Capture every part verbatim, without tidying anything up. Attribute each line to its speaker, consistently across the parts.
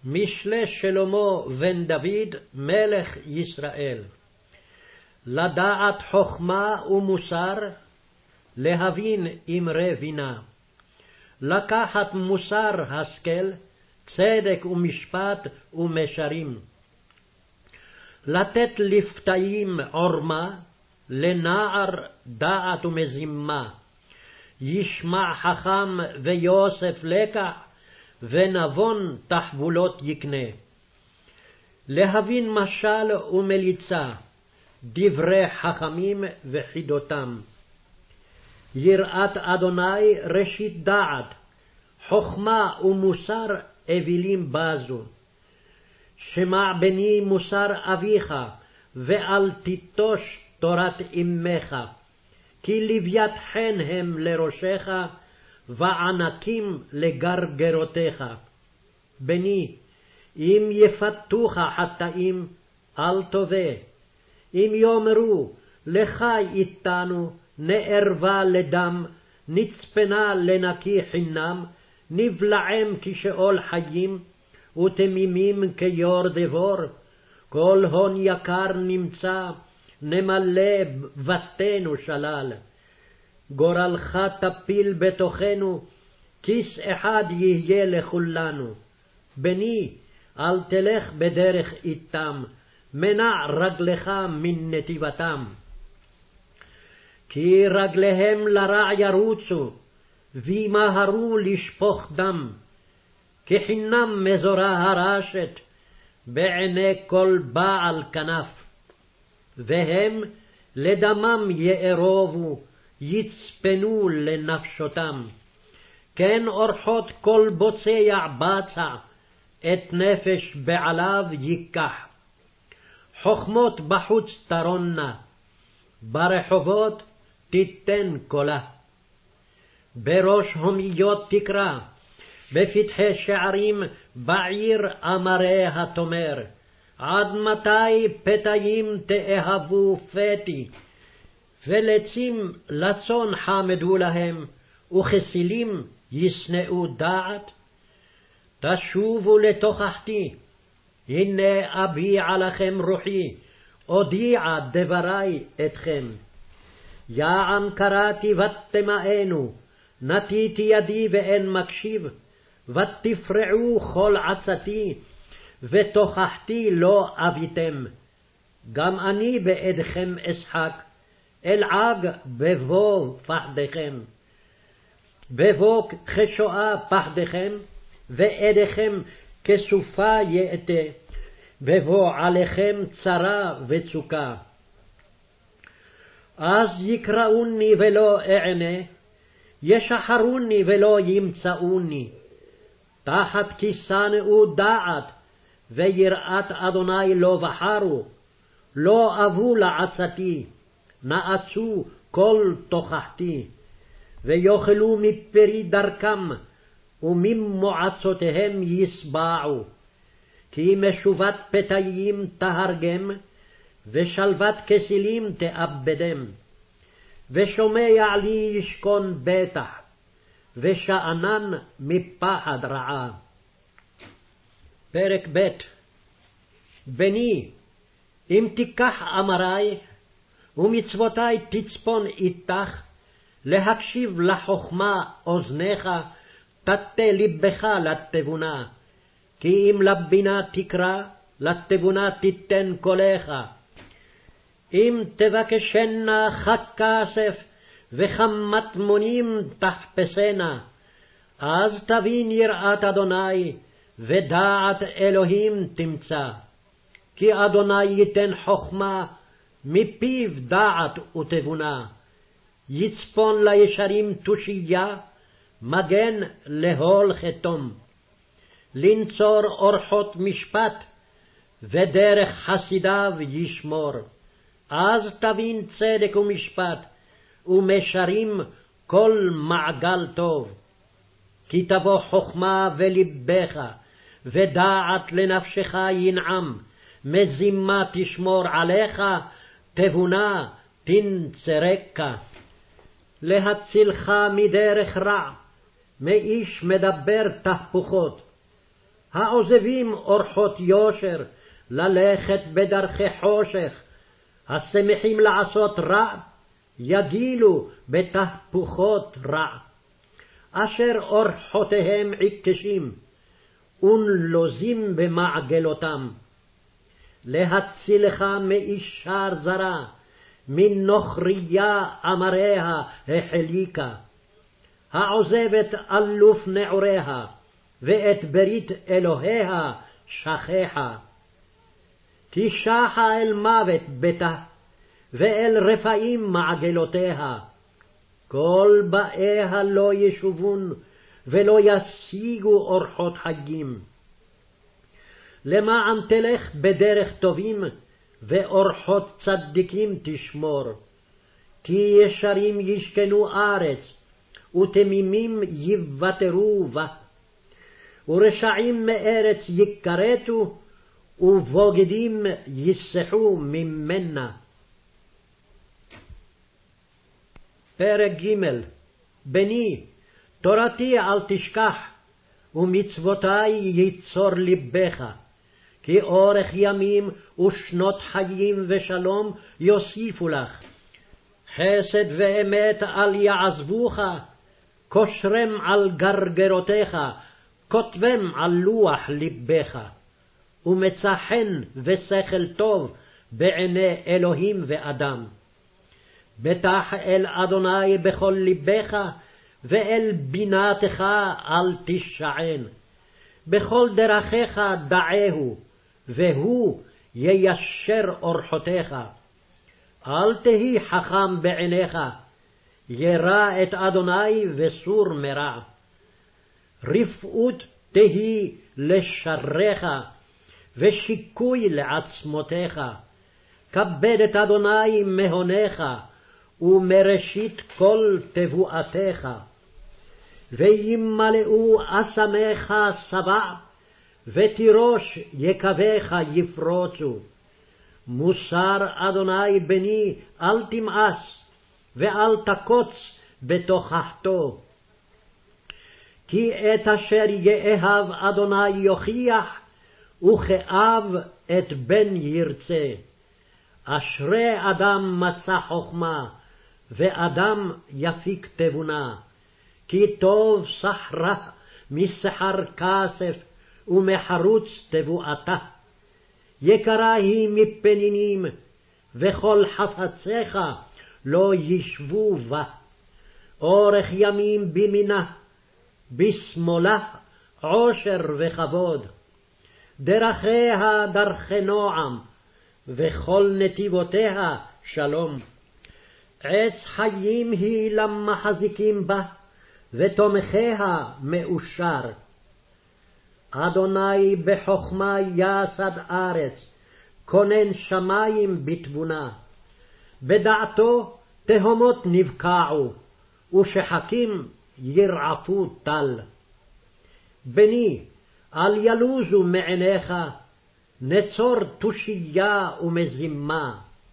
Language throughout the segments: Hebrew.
Speaker 1: משלי שלמה בן דוד מלך ישראל. לדעת חכמה ומוסר, להבין אמרי בינה. לקחת מוסר השכל, צדק ומשפט ומשרים. לתת לפתאים עורמה, לנער דעת ומזימה. ישמע חכם ויוסף לקח, ונבון תחבולות יקנה. להבין משל ומליצה, דברי חכמים וחידותם. יראת אדוני ראשית דעת, חכמה ומוסר אווילים בזו. שמע בני מוסר אביך, ואל תיטוש תורת אמך. כי לווית חן הם לראשך, וענקים לגרגרותיך. בני, אם יפתוך חטאים, אל תובע. אם יאמרו, לחי איתנו, נערבה לדם, נצפנה לנקי חינם, נבלעם כשאול חיים, ותמימים כיור דבור, כל הון יקר נמצא, נמלא בתינו שלל. גורלך תפיל בתוכנו, כיס אחד יהיה לכולנו. בני, אל תלך בדרך איתם, מנע רגלך מן נתיבתם. כי רגליהם לרע ירוצו, וימהרו לשפוך דם. כחינם מזורה הרשת, בעיני כל בעל כנף. והם לדמם יארובו, יצפנו לנפשותם. כן אורחות כל בוצע בצע, את נפש בעליו ייקח. חכמות בחוץ תרונה, ברחובות תיתן קולה. בראש הומיות תקרא, בפתחי שערים בעיר אמריה תאמר. עד מתי פתאים תאהבו פתי, ולצים לצון חמדו להם, וכסילים ישנאו דעת? תשובו לתוכחתי, הנה אביע לכם רוחי, אודיע דברי אתכם. יען קראתי ותמאנו, נטיתי ידי ואין מקשיב, ותפרעו כל עצתי, ותוכחתי לא אביתם. גם אני בעדכם אשחק, אלעג בבוא פחדכם. בבוא כשואה פחדכם, ועדיכם כסופה יאתה, בבוא עליכם צרה וצוקה. אז יקראוני ולא אענה, ישחרוני ולא ימצאוני. תחת כי שנאו דעת, ויראת אדוני לא בחרו, לא אבו לעצתי, נעצו כל תוכחתי. ויאכלו מפרי דרכם, וממועצותיהם יסבעו. כי משובת פתאים תהרגם, ושלוות כסילים תאבדם. ושומע לי ישכון בטח, ושאנן מפחד רעה. פרק ב'. בני, אם תיקח אמרי, ומצוותי תצפון איתך, להקשיב לחכמה אוזניך, תטה לבך לתבונה. כי אם לבינה תקרא, לתבונה תיתן קולך. אם תבקשנה ככסף, וכמטמונים תחפשנה, אז תבין יראת אדוני, ודעת אלוהים תמצא. כי אדוני ייתן חכמה, מפיו דעת ותבונה. יצפון לישרים תושייה, מגן להול חתום. לנצור אורחות משפט, ודרך חסידיו ישמור. אז תבין צדק ומשפט, ומשרים כל מעגל טוב. כי תבוא חכמה ולבך, ודעת לנפשך ינעם, מזימה תשמור עליך, תבונה תנצרקה. להצילך מדרך רע, מאיש מדבר תהפוכות. העוזבים אורחות יושר, ללכת בדרכי חושך, השמחים לעשות רע, יגילו בתהפוכות רע. אשר אורחותיהם עיקשים, ונלוזים במעגלותם. להצילך מאישר זרה, מנוכריה אמריה החליקה. העוזבת אלוף נעוריה, ואת ברית אלוהיה שכחה. תשחה אל מוות ביתה, ואל רפאים מעגלותיה. כל באיה לא ישובון, ולא ישיגו אורחות חיים. למען תלך בדרך טובים, ואורחות צדיקים תשמור. כי ישרים ישכנו ארץ, ותמימים יוותרו בה. ורשעים מארץ יכרתו, ובוגדים יסחו ממנה. פרק ג'. בני, תורתי אל תשכח, ומצוותי ייצור לבך, כי אורך ימים ושנות חיים ושלום יוסיפו לך. חסד ואמת אל יעזבוך, קושרם על גרגרותיך, כותבם על לוח לבך. ומצא חן ושכל טוב בעיני אלוהים ואדם. בטח אל אדוני בכל לבך, ואל בינתך אל תשען. בכל דרכיך דעהו, והוא יישר אורחותיך. אל תהי חכם בעיניך, ירא את אדוני וסור מרע. רפאות תהי לשריך, ושיקוי לעצמותיך. כבד את אדוני מהונך, ומראשית כל תבואתך. וימלאו אסמך שבע, ותירוש יקביך יפרוצו. מוסר אדוני בני אל תמאס, ואל תקוץ בתוכחתו. כי את אשר יאהב אדוני יוכיח, וכאב את בן ירצה. אשרי אדם מצא חכמה, ואדם יפיק תבונה. כי טוב סחרה מסחר כסף, ומחרוץ תבואתה. יקרה היא מפנינים, וכל חפציך לא ישבו בה. אורך ימים בימינה, בשמאלה עושר וכבוד. דרכיה דרכי נועם, וכל נתיבותיה שלום. עץ חיים היא למחזיקים בה, ותומכיה מאושר. אדוני בחכמה יסד ארץ, כונן שמים בתבונה. בדעתו תהומות נבקעו, ושחקים ירעפו טל. בני, אל ילוזו מעיניך, נצור תושייה ומזימה.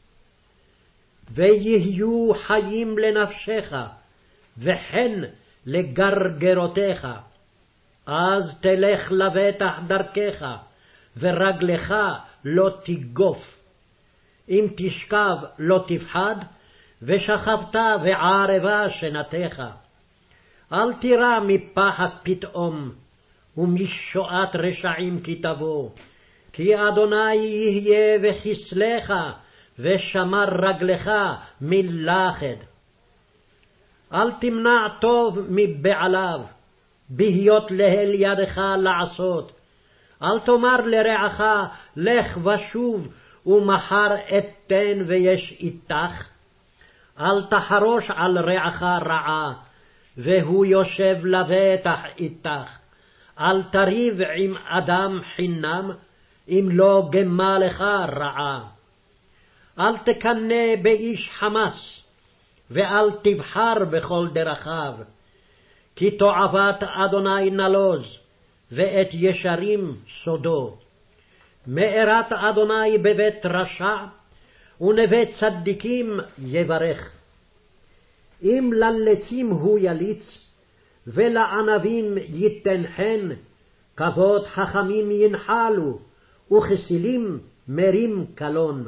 Speaker 1: ויהיו חיים לנפשך, וכן לגרגרותיך. אז תלך לבטח דרכך, ורגלך לא תגוף. אם תשכב לא תפחד, ושכבת וערבה שנתך. אל תירא מפחד פתאום, ומשועת רשעים כי תבוא. כי אדוני יהיה וכסלך, ושמר רגלך מלכד. אל תמנע טוב מבעליו, בהיות להל ידך לעשות. אל תאמר לרעך, לך ושוב, ומחר אתן ויש איתך. אל תחרוש על רעך רעה, והוא יושב לבטח איתך. אל תריב עם אדם חינם, אם לא גמה לך רעה. אל תקנא באיש חמס, ואל תבחר בכל דרכיו. כי תועבת אדוני נלוז, ואת ישרים סודו. מארת אדוני בבית רשע, ונווה צדיקים יברך. אם ללצים הוא יליץ, ולענבים ייתן חן, כבוד חכמים ינחלו, וכסילים מרים קלון.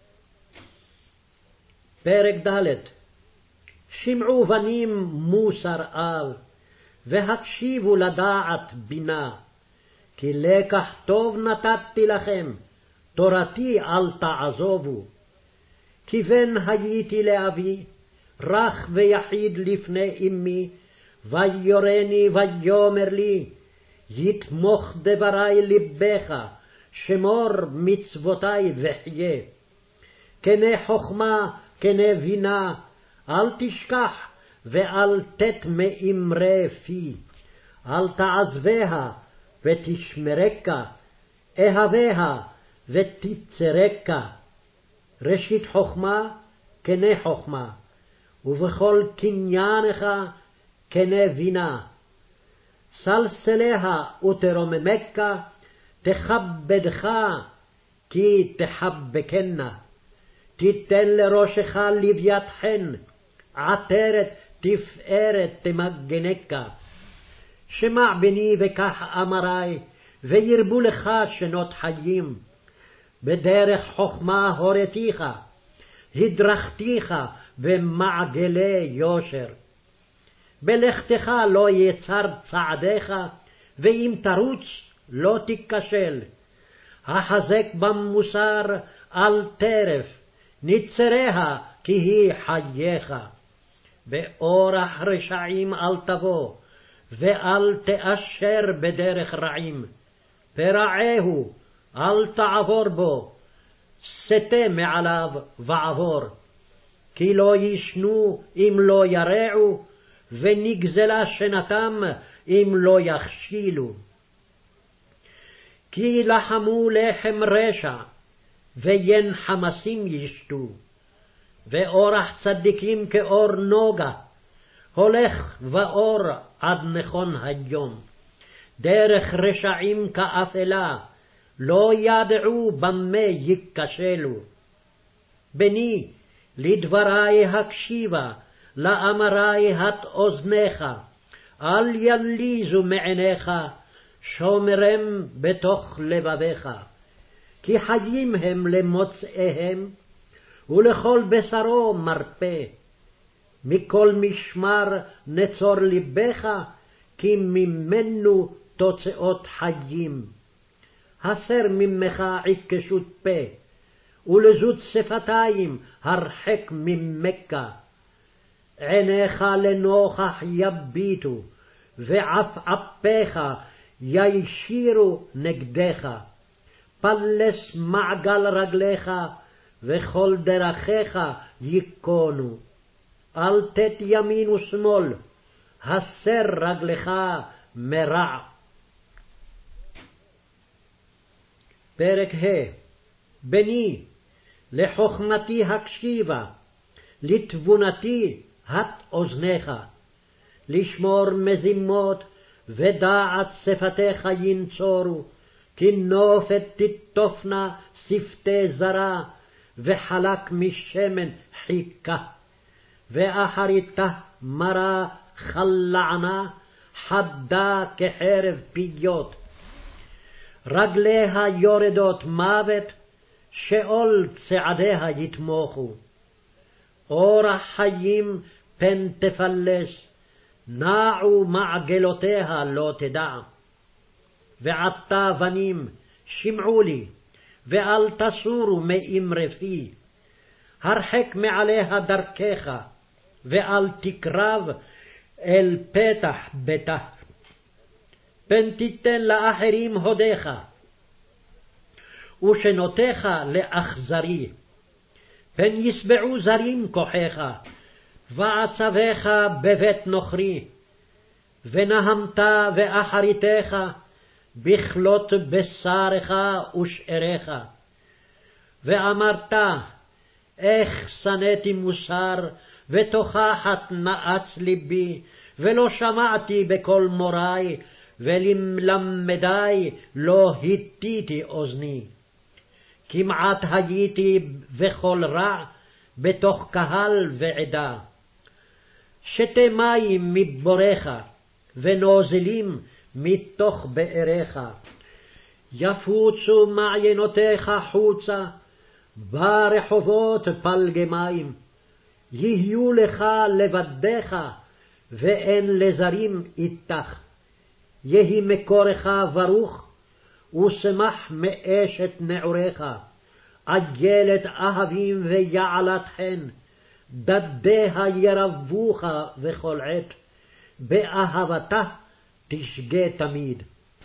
Speaker 1: פרק ד'. שמעו בנים מוסר אב, והקשיבו לדעת בינה, כי לקח טוב נתתי לכם, תורתי אל תעזובו. כי בן הייתי לאבי, רך ויחיד לפני אמי, ויורני ויאמר לי, יתמוך דברי לבך, שמור מצוותי וחיה. כנה חכמה, כנה בינה, אל תשכח ואל תת מאמרי פי. אל תעזביה ותשמרקה, אהביה ותצרקה. ראשית חכמה, כנה חכמה, ובכל קניינך כנה בינה. סלסליה ותרוממך, תכבדך כי תחבקנה. תיתן לראשך לוויית חן, עטרת תפארת תמגנקה. שמע בני וקח אמרי, וירבו לך שנות חיים. בדרך חכמה הורתיך, הדרכתיך במעגלי יושר. בלכתך לא יצר צעדיך, ואם תרוץ לא תיכשל. החזק במוסר אל טרף, נצריה כי היא חייך. באורח רשעים אל תבוא, ואל תאשר בדרך רעים. פרעהו אל תעבור בו, סטה מעליו ועבור. כי לא ישנו אם לא ירעו, ונגזלה שנתם אם לא יכשילו. כי לחמו לחם רשע, ויין חמסים ישתו. ואורח צדיקים כאור נוגה, הולך ואור עד נכון היום. דרך רשעים כאפלה, לא ידעו במה ייכשלו. בני, לדברי הקשיבה, לאמרי הט אוזניך, אל יליזו מעיניך, שומרם בתוך לבביך. כי חיים הם למוצאיהם, ולכל בשרו מרפא. מכל משמר נצור לבך, כי ממנו תוצאות חיים. הסר ממך עיקשות פה, ולזות שפתיים הרחק ממך. עיניך לנוכח יביטו, ועפעפיך ישירו נגדך. פלס מעגל רגליך, וכל דרכיך ייכונו. אל תת ימין ושמאל, הסר רגלך מרע. פרק ה'. בני, לחכמתי הקשיבה, לתבונתי הט אוזניך. לשמור מזימות, ודעת שפתיך ינצורו, כי נופת תטופנה שפתי זרה, וחלק משמן חיכה. ואחריתה מרה חלענה, חדה כחרב פיות. רגליה יורדות מוות, שאול צעדיה יתמוכו. אורח חיים פן תפלס, נעו מעגלותיה לא תדע. ועתה בנים, שמעו לי, ואל תסורו מאמרי פי. הרחק מעליה דרכך, ואל תקרב אל פתח ביתה. פן תיתן לאחרים הודיך, ושנותיך לאכזרי. פן יסבעו זרים כוחך, ועצבך בבית נוכרי. ונהמת ואחריתך, בכלות בשרך ושאריך. ואמרת, איך שנאתי מוסר, ותוכחת נאץ ליבי, ולא שמעתי בקול מורי, ולמלמדי לא התיתי אוזני. כמעט הייתי בכל רע, בתוך קהל ועדה. שתי מים מבורך, ונוזלים מתוך באריך. יפוצו מעיינותיך חוצה, ברחובות פלגי מים. יהיו לך לבדך, ואין לזרים איתך. יהי מקורך ברוך, ושמח מאשת נעוריך. עגלת אהבים ויעלת חן, דדיה ירבוך וכל עת, באהבתה תשגה תמיד.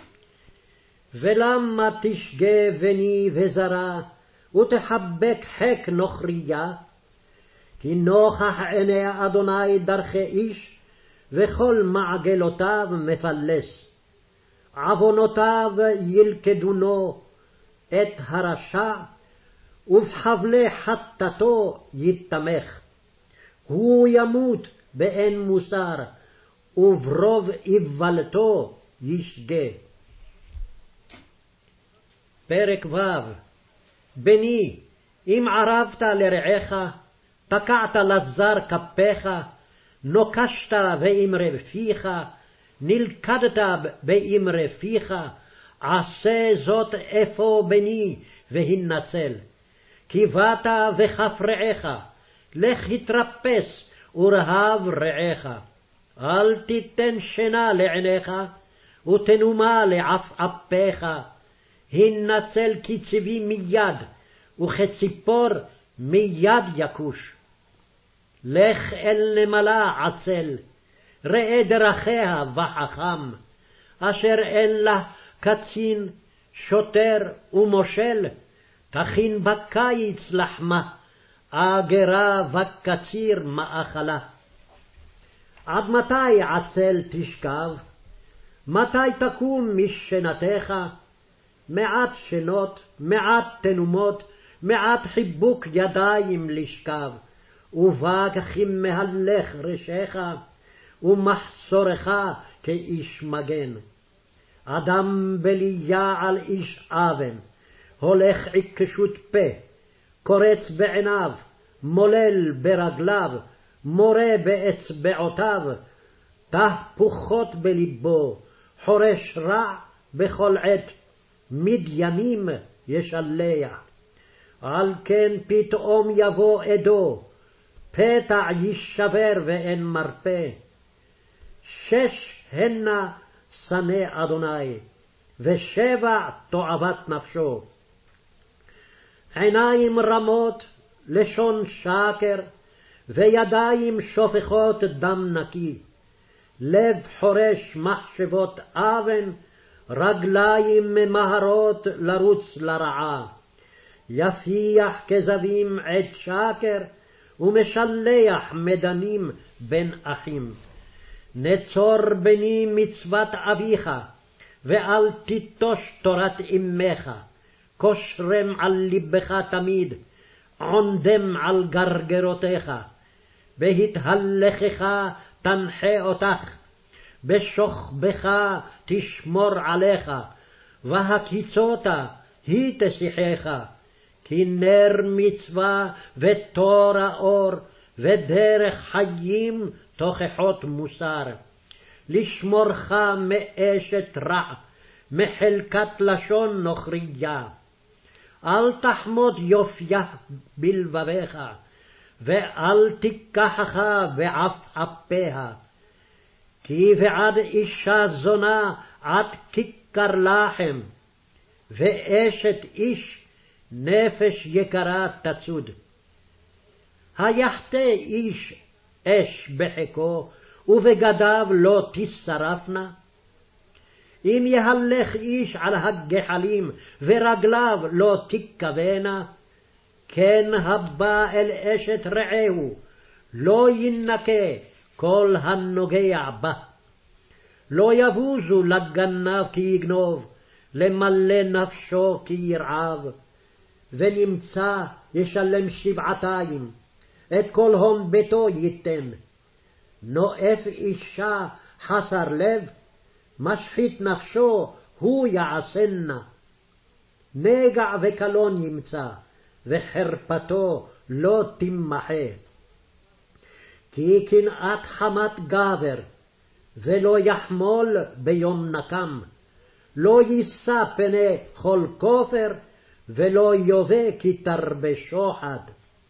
Speaker 1: ולמה תשגה בני וזרה, ותחבק חק נוכריה? כי נוכח עיני אדוני דרכי איש, וכל מעגלותיו מפלס. עוונותיו ילכדונו את הרשע, ובחבלי חטאתו יתמך. הוא ימות באין מוסר, וברוב איוולתו ישגה. פרק ו'. בני, אם ערבת לרעך, תקעת לזר כפיך, נוקשת באמרי פיך, נלכדת באמרי פיך, עשה זאת אפוא בני, והנצל. כי באת וכף רעך, לך התרפס ורהב רעך. אל תיתן שינה לעיניך, ותנומה לעפעפיך. הנצל כצבי מיד, וכציפור מיד יכוש. לך אל נמלה עצל, ראה דרכיה וחכם, אשר אין לה קצין, שוטר ומושל, תכין בקיץ לחמה, אגרה וקציר מאכלה. עד מתי עצל תשכב? מתי תקום משנתך? מעט שנות, מעט תנומות, מעט חיבוק ידיים לשכב, ובא ככים מהלך ראשך, ומחסורך כאיש מגן. אדם בליה על איש אבן, הולך עיקשות פה, קורץ בעיניו, מולל ברגליו, מורה באצבעותיו, תהפוכות בלבו, חורש רע בכל עת, מדיינים ישלח. על כן פתאום יבוא עדו, פתע יישבר ואין מרפא. שש הנה שנא אדוני, ושבע תועבת נפשו. עיניים רמות, לשון שקר, וידיים שופכות דם נקי. לב חורש מחשבות אבן, רגליים ממהרות לרוץ לרעה. יפיח כזבים עד שקר, ומשלח מדנים בין אחים. נצור בני מצוות אביך, ואל תיטוש תורת אמך. קושרם על לבך תמיד, עונדם על גרגרותיך. בהתהלכך תנחה אותך, בשוכבך תשמור עליך, והקיצותה היא תשיחך. כי נר מצווה ותור האור, ודרך חיים תוכחות מוסר. לשמורך מאשת רע, מחלקת לשון נוכריה. אל תחמוד יופיה בלבביך, ואל תיקחך בעפעפיה. כי בעד אישה זונה עד כיכר לחם, ואשת איש נפש יקרה תצוד. היחטא איש אש בחיקו, ובגדיו לא תשרפנה? אם יהלך איש על הגחלים, ורגליו לא תכבנה, כן הבא אל אשת רעהו, לא ינקה כל הנוגע בה. לא יבוזו לגנב כי יגנוב, למלא נפשו כי ירעב. ונמצא ישלם שבעתיים, את כל הון ביתו ייתן. נואף אישה חסר לב, משחית נפשו הוא יעשנה. נגע וקלון ימצא, וחרפתו לא תמחה. כי קנאת חמת גבר, ולא יחמול ביום נקם, לא יישא פני כל כופר, ולא יובא כי תרבה שוחד.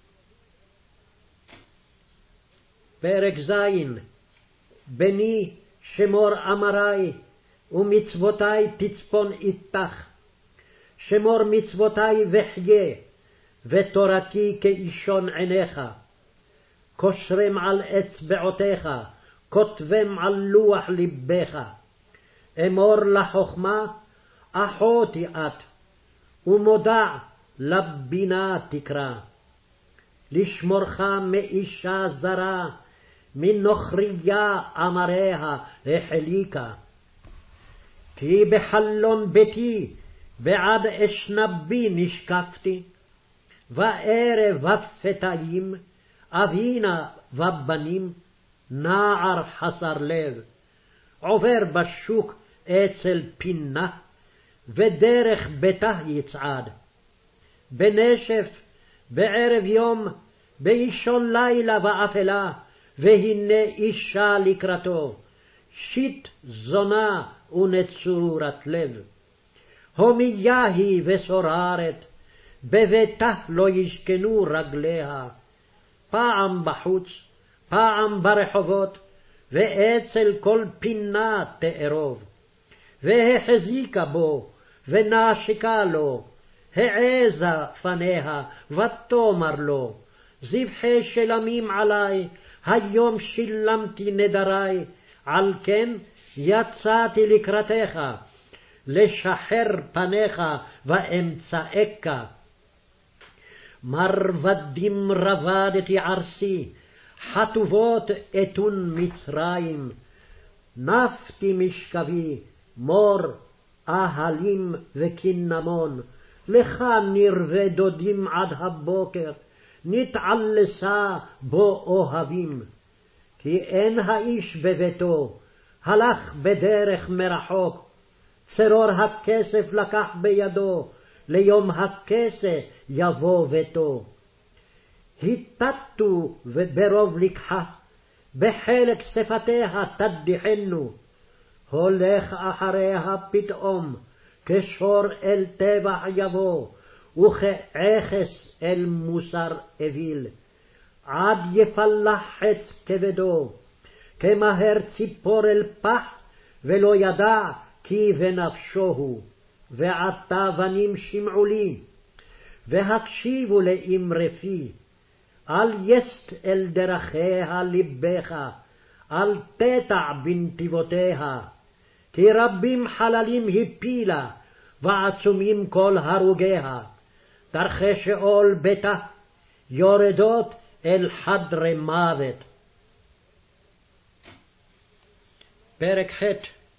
Speaker 1: פרק ז'. בני שמור אמרי, ומצוותי תצפון איתך. שמור מצוותי וחיה, ותורתי כאישון עיניך. קושרם על אצבעותיך, כותבם על לוח לבך. אמור לחכמה, אחותי את, ומודע לבינה תקרא. לשמורך מאישה זרה, מנוכריה אמריה החליקה. כי בחלון ביתי בעד אשנבי נשקפתי, וערב ופתאים, אבינה ובנים, נער חסר לב, עובר בשוק אצל פינה, ודרך ביתה יצעד. בנשף, בערב יום, באישון לילה ואפלה, והנה אישה לקראתו, שיט זונה ונצורת לב. הומיה היא וסוררת, בביתה לא ישכנו רגליה, פעם בחוץ, פעם ברחובות, ואצל כל פינה תארוב. והחזיקה בו, ונשקה לו, העזה פניה, ותאמר לו, זבחי שלמים עלי, היום שילמתי נדרי, על כן יצאתי לקראתך, לשחר פניך ואמצאך. מרבדים רבדתי ערסי, חטובות אתון מצרים, נפתי משכבי, מור, אהלים וקינמון, לך נרווה דודים עד הבוקר, נתעלסה בו אוהבים. כי אין האיש בביתו, הלך בדרך מרחוק, צרור הכסף לקח בידו, ליום הכסה יבוא ביתו. התתו ברוב לקחה, בחלק שפתיה תדיחנו, הולך אחריה פתאום, כשור אל טבח יבוא, וכעכס אל מוסר אוויל, עד יפלח חץ כבדו, כמהר ציפור אל פח, ולא ידע כי בנפשו הוא. ועתה בנים שמעו לי, והקשיבו לאמרי פי, אל יסט אל דרכיה לבך, אל תטע בנתיבותיה, כי רבים חללים הפילה, ועצומים כל הרוגיה, דרכי שאול ביתה, יורדות אל חדרי מוות. פרק ח'.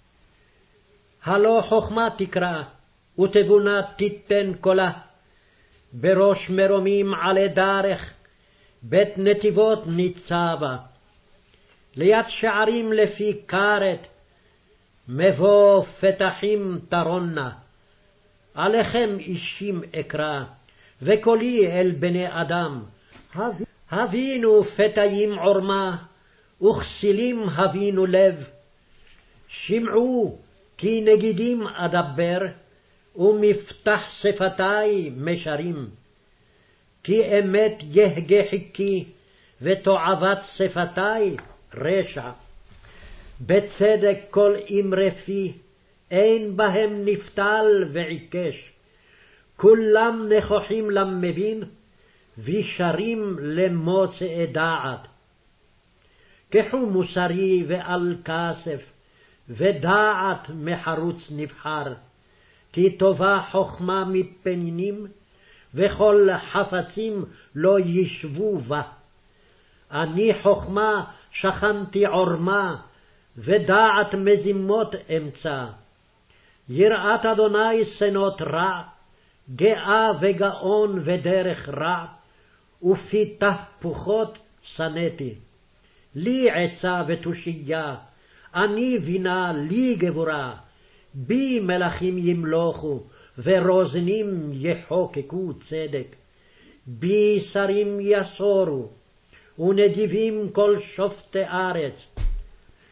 Speaker 1: הלא חכמה תקרא, ותבונה תיתן קולה, בראש מרומים עלי דרך, בית נתיבות ניצבה, ליד שערים לפי כרת, מבוא פתחים תרונה. עליכם אישים אקרא, וקולי אל בני אדם, הבינו פתאים עורמה, וכסילים הבינו לב. שמעו כי נגידים אדבר, ומפתח שפתי משרים. כי אמת יהגה חיקי, ותועבת שפתי רשע. בצדק כל אמרי פי, אין בהם נפתל ועיקש. כולם נכוחים למבין, וישרים למוצאי דעת. קחו מוסרי ועל כסף, ודעת מחרוץ נבחר. כי טובה חכמה מפנינים, וכל חפצים לא ישבו בה. אני חכמה שכנתי עורמה, ודעת מזימות אמצא. יראת אדוני שנות רע, גאה וגאון ודרך רע, ופי תהפוכות שנאתי. לי עצה ותושייה, אני בינה לי גבורה, בי מלכים ימלוכו, ורוזנים יחוקקו צדק. בי שרים יסורו, ונדיבים כל שופטי ארץ.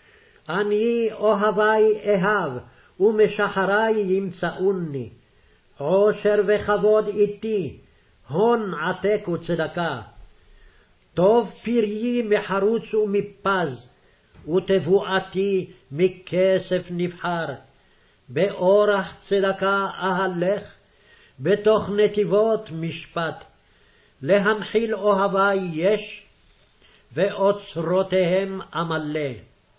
Speaker 1: אני אוהבי אהב, ומשחרי ימצאוני. עושר וכבוד איתי, הון עתק וצדקה. טוב פריי מחרוץ ומפז, ותבואתי מכסף נבחר. באורח צדקה אהלך, בתוך נתיבות משפט. להנחיל אוהבי יש, ואוצרותיהם אמלא.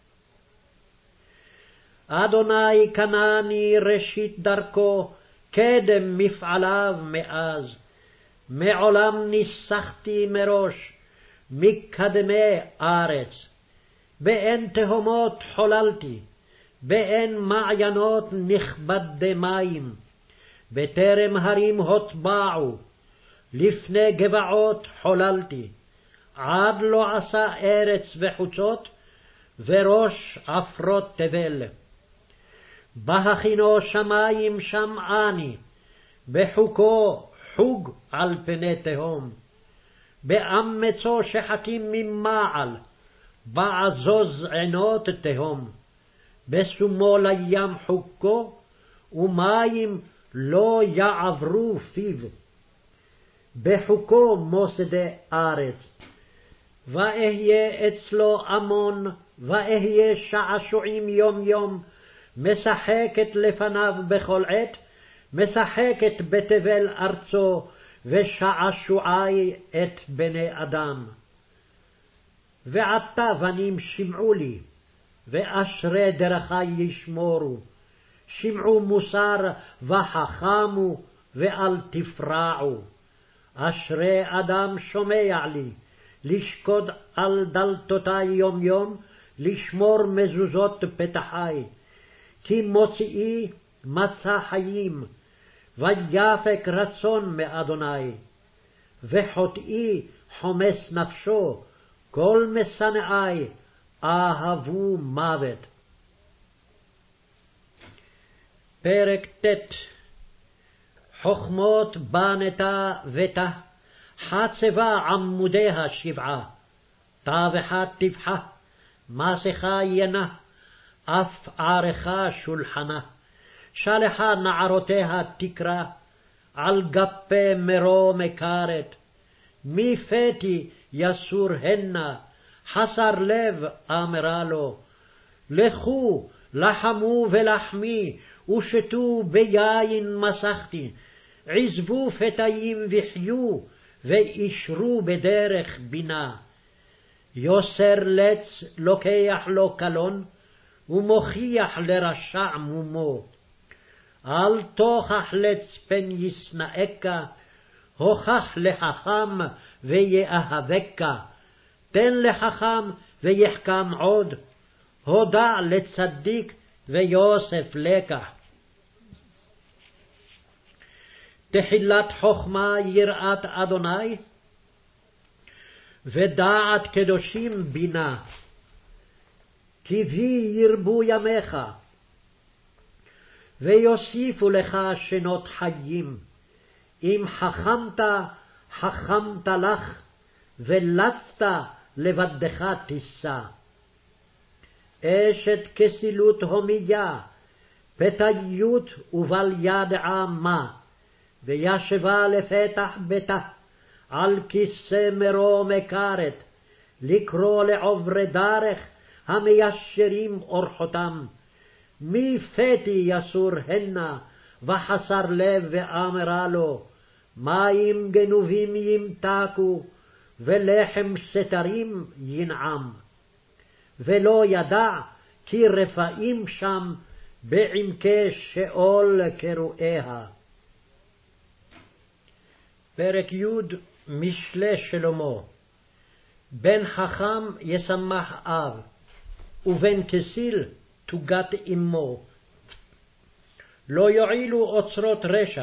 Speaker 1: אדוני קנני ראשית דרכו, קדם מפעליו מאז. מעולם ניסחתי מראש, מקדמי ארץ. באין תהומות חוללתי, באין מעיינות נכבדי מים. בטרם הרים הוטבעו, לפני גבעות חוללתי. עד לא עשה ארץ וחוצות, וראש עפרות תבל. בהכינו שמים שם אני, בחוקו חוג על פני תהום. באמצו שחקים ממעל, בעזוז עינות תהום. בשומו לים חוקו, ומים לא יעברו פיו. בחוקו מוסדי ארץ. ואהיה אצלו המון, ואהיה שעשועים יום יום, משחקת לפניו בכל עת, משחקת בתבל ארצו, ושעשועי את בני אדם. ועתה בנים שמעו לי, ואשרי דרכי ישמורו. שמעו מוסר וחכמו, ואל תפרעו. אשרי אדם שומע לי, לשקוד על דלתותי יום יום, לשמור מזוזות פתחי. כי מוציאי מצא חיים, ויפק רצון מאדוני. וחוטאי חומס נפשו, כל משנאי אהבו מוות. פרק ט'. חכמות בנתה ותא, חצבה עמודיה שבעה. טבחה טבחה, מסכה ינה, אף ערכה שולחנה. שלחה נערותיה תקרא, על גפי מרו מקרת. מפתי יסור הנה, חסר לב אמרה לו. לכו, לחמו ולחמי, ושתו ביין מסכתי. עזבו פתאים וחיו, ואישרו בדרך בינה. יוסר לץ לוקח לו קלון, ומוכיח לרשע מומו. אל תוכח לץ פן ישנאך, הוכח לחכם ויאהבך. תן לחכם ויחכם עוד, הודע לצדיק ויוסף לקח. תחילת חכמה יראת אדוני, ודעת קדושים בינה. כי בי ירבו ימיך, ויוסיפו לך שנות חיים. אם חכמת, חכמת לך, ולצת לבדך תישא. אשת כסילות הומיה, פתאיות ובל ידעה מה. וישבה לפתח ביתה, על כיסא מרו מקרת, לקרוא לעוברי דרך, המיישרים אורחותם. מפתי יסור הנה, וחסר לב ואמרה לו. מים גנובים ימתקו, ולחם סתרים ינעם. ולא ידע כי רפאים שם, בעמקי שאול קרואיה. פרק י'. משלי שלמה. בן חכם ישמח אב, ובן כסיל תוגת אמו. לא יועילו אוצרות רשע,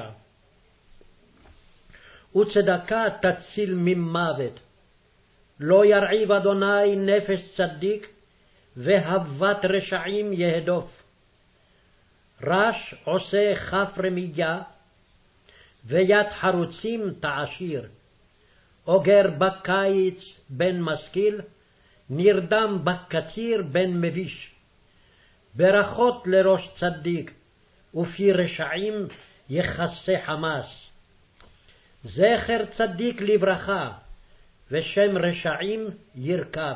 Speaker 1: וצדקה תציל ממוות. לא ירעיב אדוני נפש צדיק, והבת רשעים יהדוף. רש עושה כף רמייה, ויד חרוצים תעשיר. אוגר בקיץ בן משכיל, נרדם בקציר בן מביש. ברכות לראש צדיק, ופי רשעים יכסה חמס. זכר צדיק לברכה, ושם רשעים ירכב.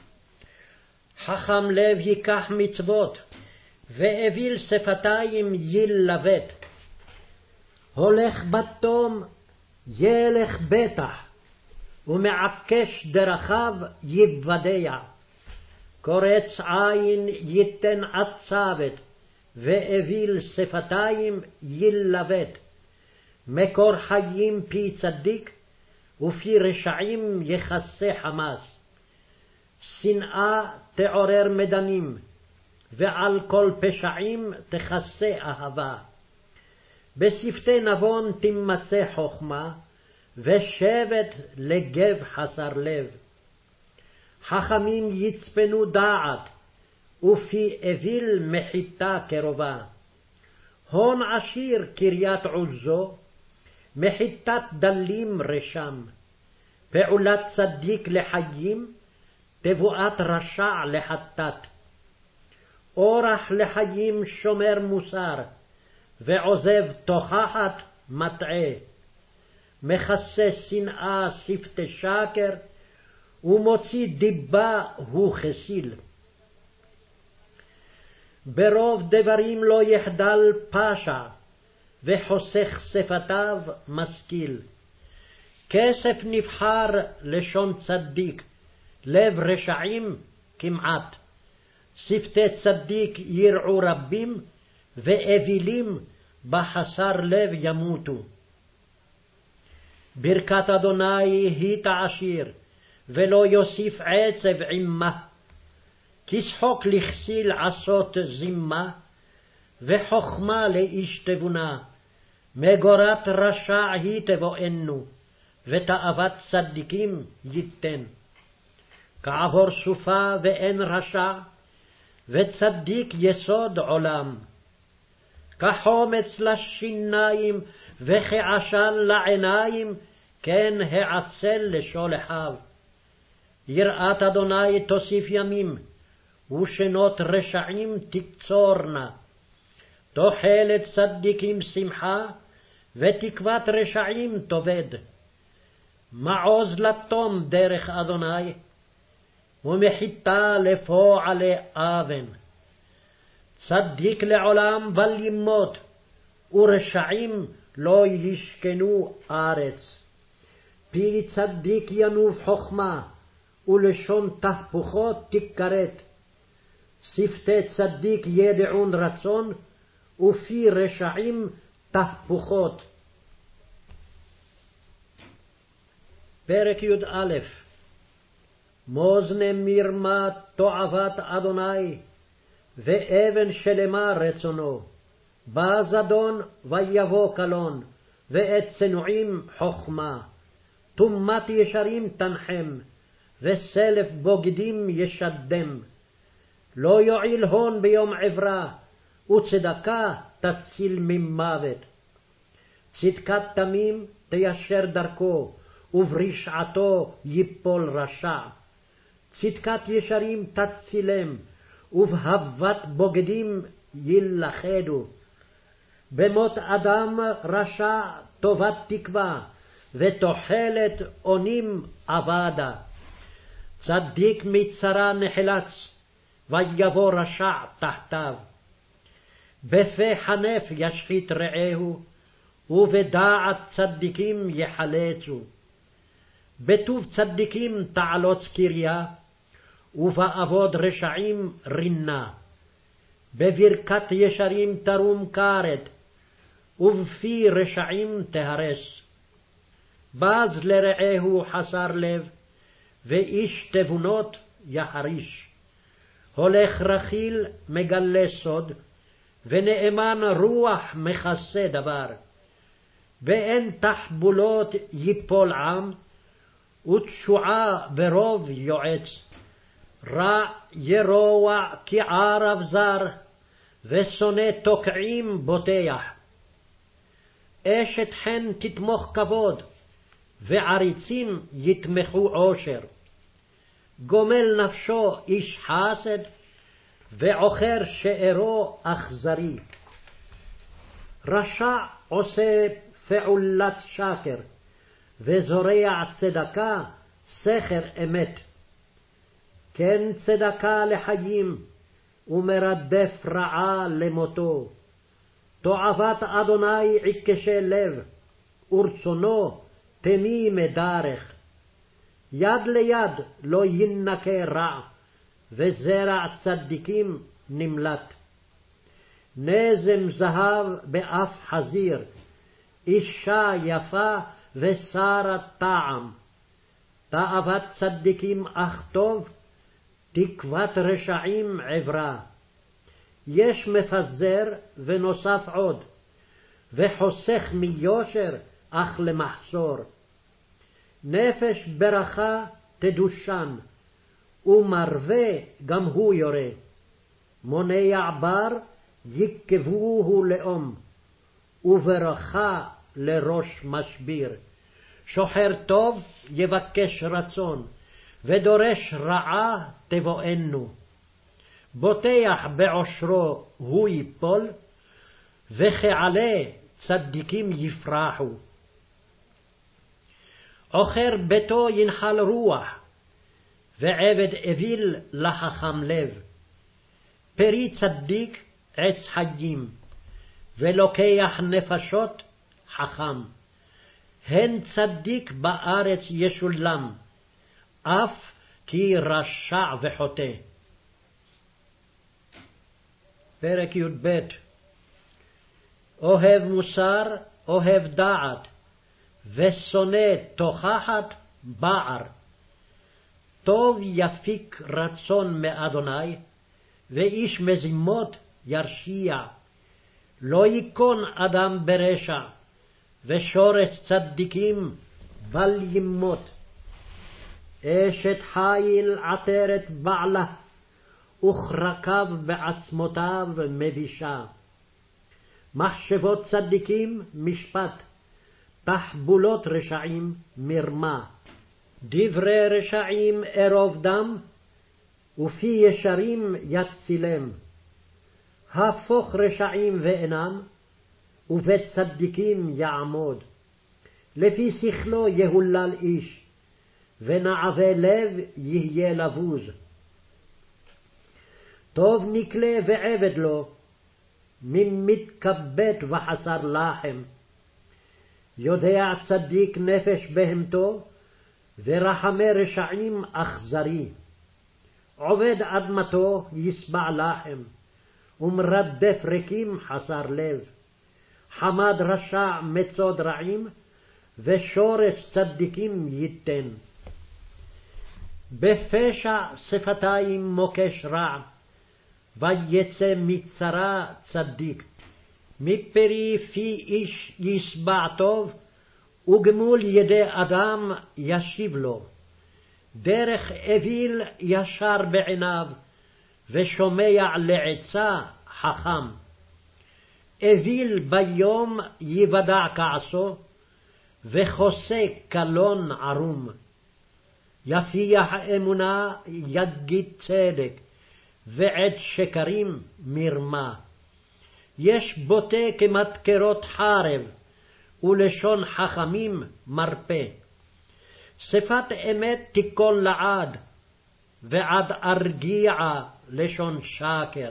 Speaker 1: חכם לב ייקח מצוות, ואוויל שפתיים ילבט. הולך בתום ילך בטח, ומעקש דרכיו יבדע. קורץ עין ייתן עצבת, ואוויל שפתיים ילבט. מקור חיים פי צדיק, ופי רשעים יכסה חמס. שנאה תעורר מדנים, ועל כל פשעים תכסה אהבה. בשפתי נבון תימצא חוכמה, ושבט לגב חסר לב. חכמים יצפנו דעת, ופי אוויל מחיתה קרובה. הון עשיר קריית עוזו, מחיתת דלים רשם. פעולת צדיק לחיים, תבואת רשע לחטאת. אורח לחיים שומר מוסר, ועוזב תוכחת מטעה. מכסה שנאה שפתי שקר, ומוציא דיבה הוא חסיל. ברוב דברים לא יחדל פשע, וחוסך שפתיו משכיל. כסף נבחר לשון צדיק, לב רשעים כמעט. שפתי צדיק ירעו רבים, ואווילים בחסר לב ימותו. ברכת אדוני היא תעשיר, ולא יוסיף עצב עמה. כשחוק לכסיל עשות זימה, וחכמה לאיש תבונה. מגורת רשע היא תבואנו, ותאוות צדיקים ייתן. כעבור סופה ואין רשע, וצדיק יסוד עולם. כחומץ לשיניים, וכעשן לעיניים, כן העצל לשולחיו. יראת אדוני תוסיף ימים, ושנות רשעים תקצורנה. תוחלת צדיקים שמחה, ותקוות רשעים תאבד. מעוז לתום דרך אדוני, ומחיתה לפועלי אבן. צדיק לעולם בל ימות, ורשעים לא ישכנו ארץ. פי צדיק ינוב חכמה, ולשון תהפוכות תכרת. שפתי צדיק ידעון רצון, ופי רשעים תהפוכות. פרק י"א. מאזני מרמה תועבת אדוני, ואבן שלמה רצונו. בא זדון ויבוא קלון, ואת צנועים חכמה. תומת ישרים תנחם, וסלף בוגדים ישדם. לא יועיל הון ביום עברה, וצדקה תציל ממוות. צדקת תמים תיישר דרכו, וברשעתו ייפול רשע. צדקת ישרים תצילם, ובהבת בוגדים ילכדו. במות אדם רשע טובת תקווה, ותוחלת אונים אבדה. צדיק מצרה נחלץ, ויבוא רשע תחתיו. בפה חנף ישחית רעהו, ובדעת צדיקים יחלצו. בטוב צדיקים תעלוץ קריה, ובאבוד רשעים רינה. בברכת ישרים תרום כרת, ובפי רשעים תהרס. בז לרעהו חסר לב, ואיש תבונות יחריש. הולך רכיל מגלה סוד, ונאמן רוח מכסה דבר. ואין תחבולות ייפול עם, ותשועה ברוב יועץ. רע ירוע כערב זר, ושונא תוקעים בוטח. אשת חן תתמוך כבוד, ועריצים יתמכו עושר. גומל נפשו איש חסד, ועוכר שארו אכזרי. רשע עושה פעולת שקר, וזורע צדקה סכר אמת. כן צדקה לחיים, ומרדף רעה למותו. תועבת אדוני עיקשי לב, ורצונו תמימי דרך. יד ליד לא ינקה רע, וזרע צדיקים נמלט. נזם זהב באף חזיר, אישה יפה ושרה טעם. תאוות צדיקים אך טוב, תקוות רשעים עברה. יש מפזר ונוסף עוד, וחוסך מיושר אך למחסור. נפש ברכה תדושן, ומרווה גם הוא יורה. מונע בר יקבוהו לאום, וברכה לראש משביר. שוחר טוב יבקש רצון, ודורש רעה תבואנו. בוטח בעושרו הוא ייפול, וכעלה צדיקים יפרחו. עוכר ביתו ינחל רוח, ועבד אוויל לחכם לב. פרי צדיק עץ חיים, ולוקח נפשות חכם. הן צדיק בארץ ישולם, אף כי רשע וחוטא. פרק י"ב. אוהב מוסר, אוהב דעת, ושונא תוכחת בער. טוב יפיק רצון מאדוני, ואיש מזימות ירשיע. לא ייכון אדם ברשע, ושורש צדיקים בל ימות. אשת חיל עטרת בעלה, וכרקיו בעצמותיו מבישה. מחשבות צדיקים משפט, תחבולות רשעים מרמה. דברי רשעים ארוב דם, ופי ישרים יצילם. הפוך רשעים ואינם, ובית צדיקים יעמוד. לפי שכלו יהולל איש, ונעבי לב יהיה לבוז. טוב נקלה ועבד לו, ממתכבד וחסר לחם. יודע צדיק נפש בהמתו, ורחמי רשעים אכזרי. עובד אדמתו ישבע לחם, ומרדף ריקים חסר לב. חמד רשע מצוד רעים, ושורש צדיקים ייתן. בפשע שפתיים מוקש רע, ויצא מצרה צדיק. מפרי פי איש ישבע טוב, וגמול ידי אדם ישיב לו. דרך אוויל ישר בעיניו, ושומע לעצה חכם. אוויל ביום יוודע כעסו, וחוסה קלון ערום. יפיח אמונה יגיד צדק, ועד שקרים מרמה. יש בוטה כמתקרות חרב, ולשון חכמים מרפא. שפת אמת תיכון לעד, ועד ארגיע לשון שקר.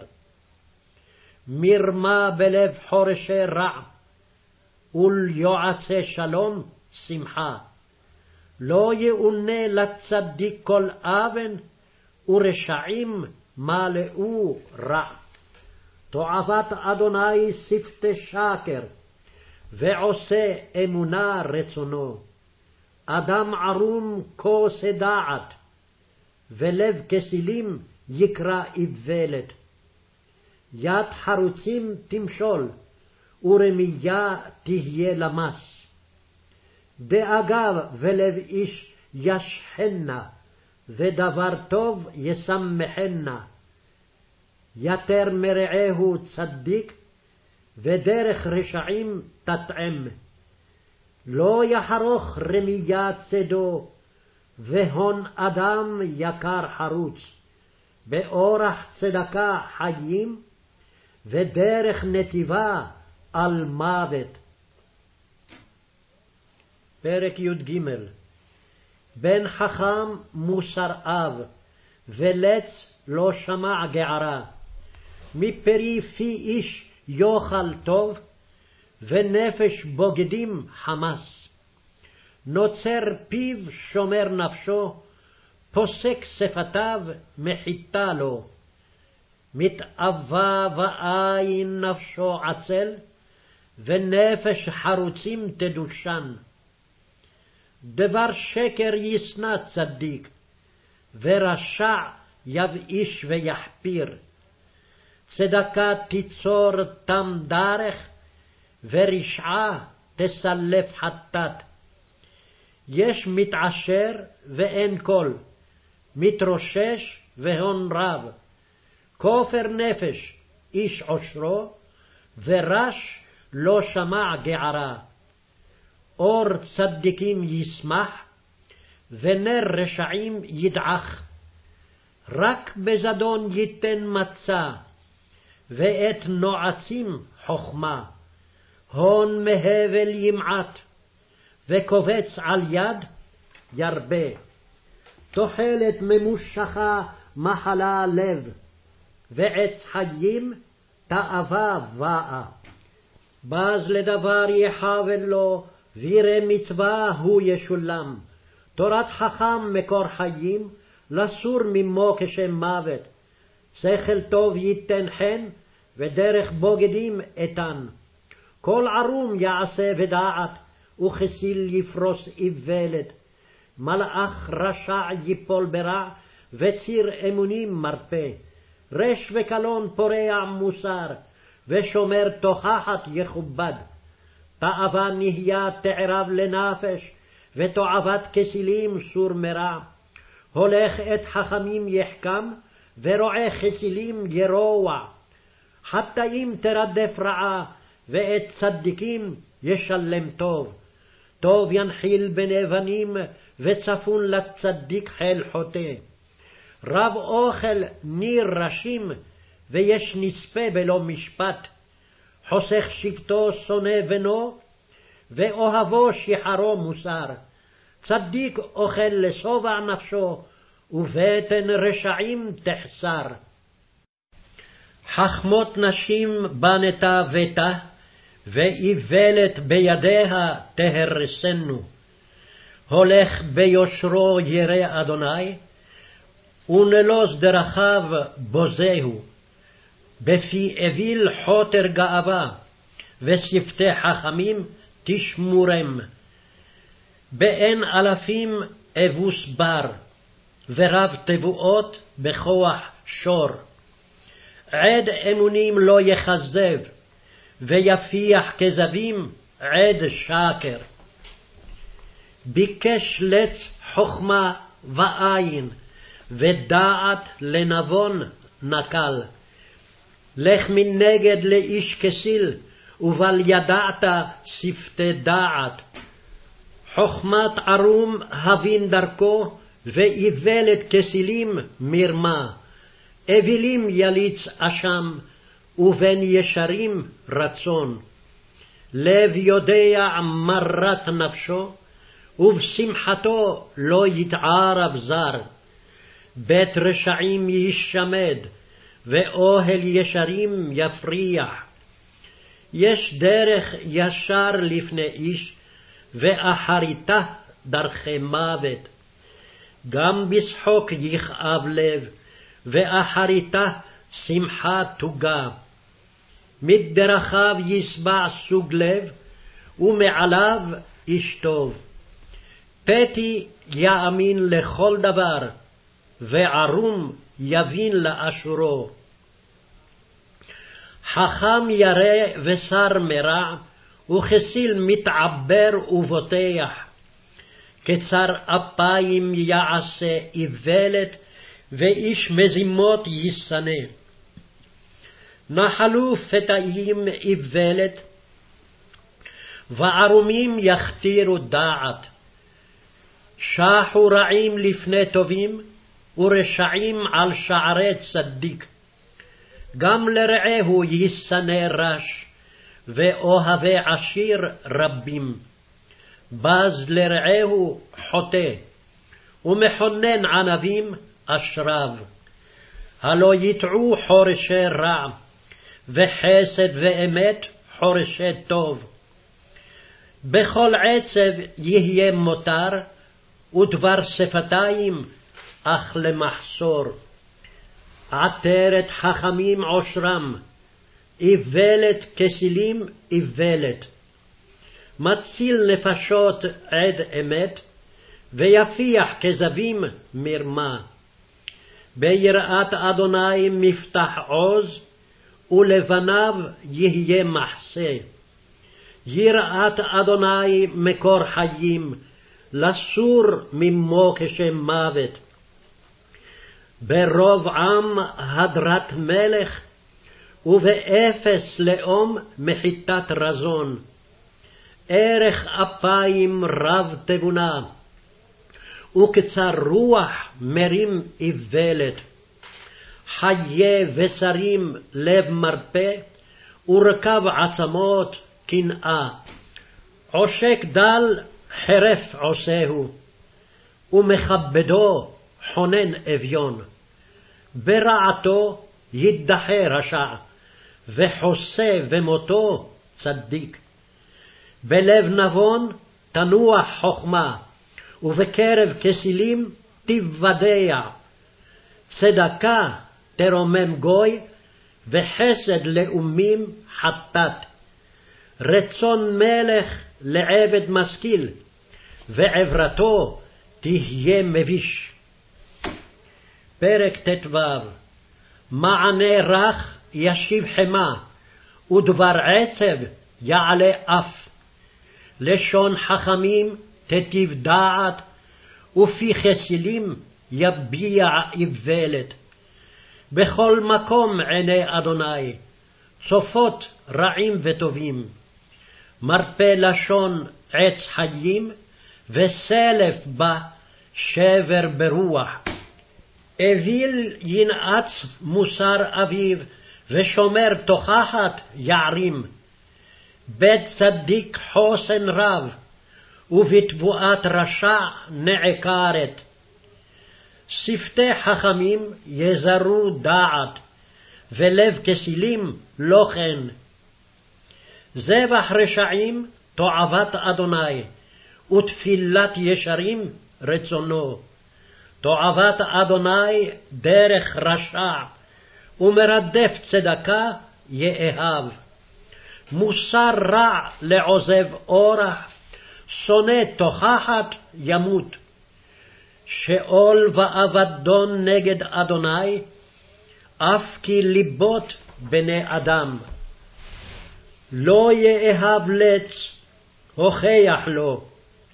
Speaker 1: מרמה בלב חורשי רע, וליועצי שלום שמחה. לא יאונה לצדיק כל אבן, ורשעים מלאו רע. תועבת אדוני שפתי שקר, ועושה אמונה רצונו. אדם ערום כוס דעת, ולב כסילים יקרא איוולת. יד חרוצים תמשול, ורמיה תהיה למס. דאגב ולב איש ישחנה, ודבר טוב ישמחנה. יתר מרעהו צדיק, ודרך רשעים תטעם. לא יחרוך רמיה צדו, והון אדם יקר חרוץ. באורח צדקה חיים, ודרך נתיבה על מוות. פרק י"ג. בן חכם מוסר אב, ולץ לא שמע גערה. מפרי פי איש יאכל טוב, ונפש בוגדים חמס. נוצר פיו שומר נפשו, פוסק שפתיו מחיתה לו. מתאווה ואין נפשו עצל, ונפש חרוצים תדושן. דבר שקר ישנא צדיק, ורשע יבאיש ויחפיר. צדקה תיצור תם דרך, ורשעה תסלף חטאת. יש מתעשר ואין קול, מתרושש והון רב. כופר נפש איש עושרו, ורש לא שמע גערה. אור צדיקים ישמח, ונר רשעים ידעך. רק בזדון ייתן מצה, ואת נועצים חכמה. הון מהבל ימעט, וקובץ על יד ירבה. תוחלת ממושכה מחלה לב, ועץ חיים תאווה באה. בז לדבר יחבל לו, וירא מצווה הוא ישולם. תורת חכם מקור חיים, לסור ממו כשם מוות. שכל טוב ייתן חן, ודרך בוגדים איתן. כל ערום יעשה ודעת, וכסיל יפרוס איוולת. מלאך רשע ייפול ברע, וציר אמונים מרפא. רש וקלון פורע מוסר, ושומר תוכחת יכובד. תאווה נהיה תערב לנפש, ותועבת כסילים סור מרע. הולך את חכמים יחכם, ורועה חסילים ירוע. חטאים תרדף רעה, ואת צדיקים ישלם טוב. טוב ינחיל בני בנים, וצפון לצדיק חיל חוטא. רב אוכל ניר ראשים, ויש נספה בלא משפט. חוסך שבטו שונא בנו, ואוהבו שחרו מוסר. צדיק אוכל לשובע נפשו, ובטן רשעים תחסר. חכמות נשים בנתה ביתה, ואיוולת בידיה תהרסנו. הולך ביושרו ירא אדוני, ונלוז דרכיו בוזהו. בפי אוויל חוטר גאווה, ושפתי חכמים תשמורם. באין אלפים אבוס בר, ורב תבואות בכוח שור. עד אמונים לא יחזב, ויפיח כזבים עד שקר. ביקש לץ חכמה ואין, ודעת לנבון נקל. לך מנגד לאיש כסיל, ובל ידעת שפתי דעת. חכמת ערום הבין דרכו, ואיוולת כסילים מרמה. אווילים יליץ אשם, ובין ישרים רצון. לב יודע מרת נפשו, ובשמחתו לא יתערב זר. בית רשעים ישמד, ואוהל ישרים יפריח. יש דרך ישר לפני איש, ואחריתה דרכי מוות. גם בשחוק יכאב לב, ואחריתה שמחה תוגה. מדרכיו ישבע סוג לב, ומעליו איש טוב. פתי יאמין לכל דבר, וערום יבין לאשורו. חכם ירא ושר מרע, וכסיל מתעבר ובוטח. קצר אפיים יעשה איוולת, ואיש מזימות ישנא. נחלו פתאים איוולת, וערומים יכתירו דעת. שחו רעים לפני טובים, ורשעים על שערי צדיק. גם לרעהו ישנא רש, ואוהבי עשיר רבים. בז לרעהו חוטא, ומכונן ענבים אשריו. הלא יטעו חורשי רע, וחסד ואמת חורשי טוב. בכל עצב יהיה מותר, ודבר שפתיים אך למחסור. עטרת חכמים עושרם, איוולת כסילים איוולת. מציל נפשות עד אמת, ויפיח כזבים מרמה. ביראת אדוני מפתח עוז, ולבניו יהיה מחסה. יראת אדוני מקור חיים, לסור ממו כשם מוות. ברוב עם הדרת מלך, ובאפס לאום מחיתת רזון. ערך אפיים רב תבונה, וקצר רוח מרים איוולת. חיי ושרים לב מרפא, ורקב עצמות קנאה. עושק דל חרף עושהו, ומכבדו חונן אביון. ברעתו ידחה רשע, וחוסה ומותו צדיק. בלב נבון תנוח חכמה, ובקרב כסילים תיוודע. צדקה תרומם גוי, וחסד לאומים חטאת. רצון מלך לעבד משכיל, ועברתו תהיה מביש. פרק ט"ו. מענה רך ישיב חמה, ודבר עצב יעלה אף. לשון חכמים תטיב דעת, ופי חסילים יביע איוולת. בכל מקום עיני אדוני, צופות רעים וטובים. מרפא לשון עץ חיים, וסלף בה שבר ברוח. אוויל ינעץ מוסר אביו, ושומר תוכחת יערים. בית צדיק חוסן רב, ובתבואת רשע נעקרת. שפתי חכמים יזרו דעת, ולב כסילים לא כן. זבח רשעים תועבת אדוני, ותפילת ישרים רצונו. תועבת אדוני דרך רשע, ומרדף צדקה יאהב. מוסר רע לעוזב אורח, שונא תוכחת ימות. שאול ואבדון נגד אדוני, אף כי ליבות בני אדם. לא יאהב לץ, הוכיח לו.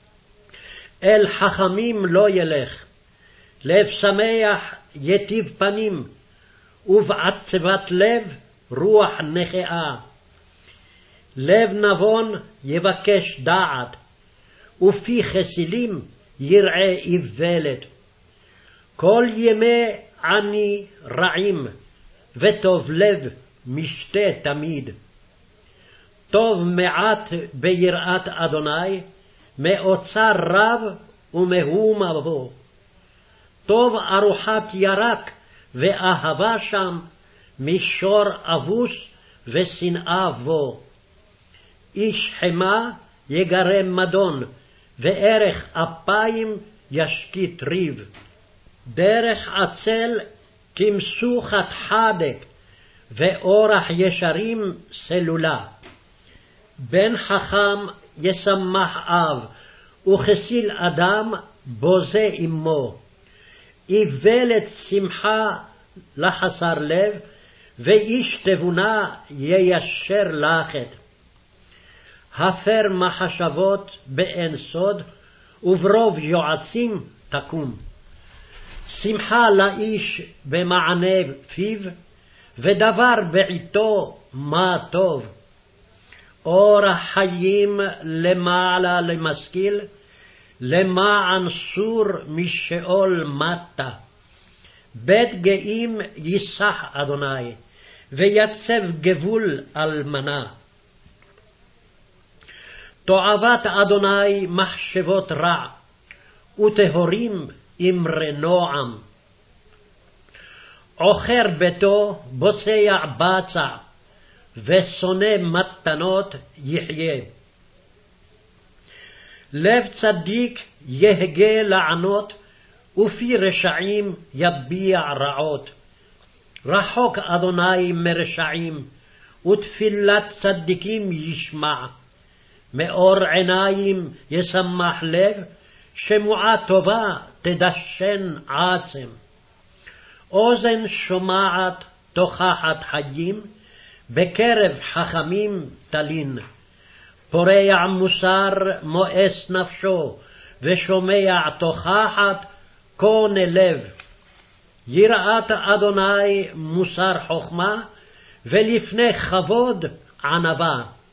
Speaker 1: אל חכמים לא ילך. לב שמח יטיב פנים, ובעצבת לב רוח נכאה. לב נבון יבקש דעת, ופי חסילים יראה איוולת. כל ימי עני רעים, וטוב לב משתה תמיד. טוב מעט ביראת אדוני, מאוצר רב ומהומה בו. טוב ארוחת ירק ואהבה שם, מישור אבוס ושנאה בו. איש חמה יגרם מדון, וערך אפיים ישקיט ריב. דרך עצל כמסוכת חדק, ואורח ישרים סלולה. בן חכם ישמח אב, וכסיל אדם בוזה אמו. איוולת שמחה לחסר לב, ואיש תבונה יישר לחת. הפר מחשבות באין סוד, וברוב יועצים תקום. שמחה לאיש במענה פיו, ודבר בעיתו מה טוב. אורח חיים למעלה למשכיל, למען סור משאול מטה. בית גאים ייסח אדוני, ויצב גבול אלמנה. תועבת אדוני מחשבות רע, וטהורים אמרי נועם. עוכר ביתו בוצע בצע, ושונא מתנות יחיה. לב צדיק יהגה לענות, ופי רשעים יביע רעות. רחוק אדוני מרשעים, ותפילת צדיקים ישמע. מאור עיניים ישמח לב, שמועה טובה תדשן עצם. אוזן שומעת תוכחת חיים, בקרב חכמים תלין. פורע מוסר מואס נפשו, ושומע תוכחת קונה לב. יראת אדוני מוסר חכמה, ולפני כבוד ענווה.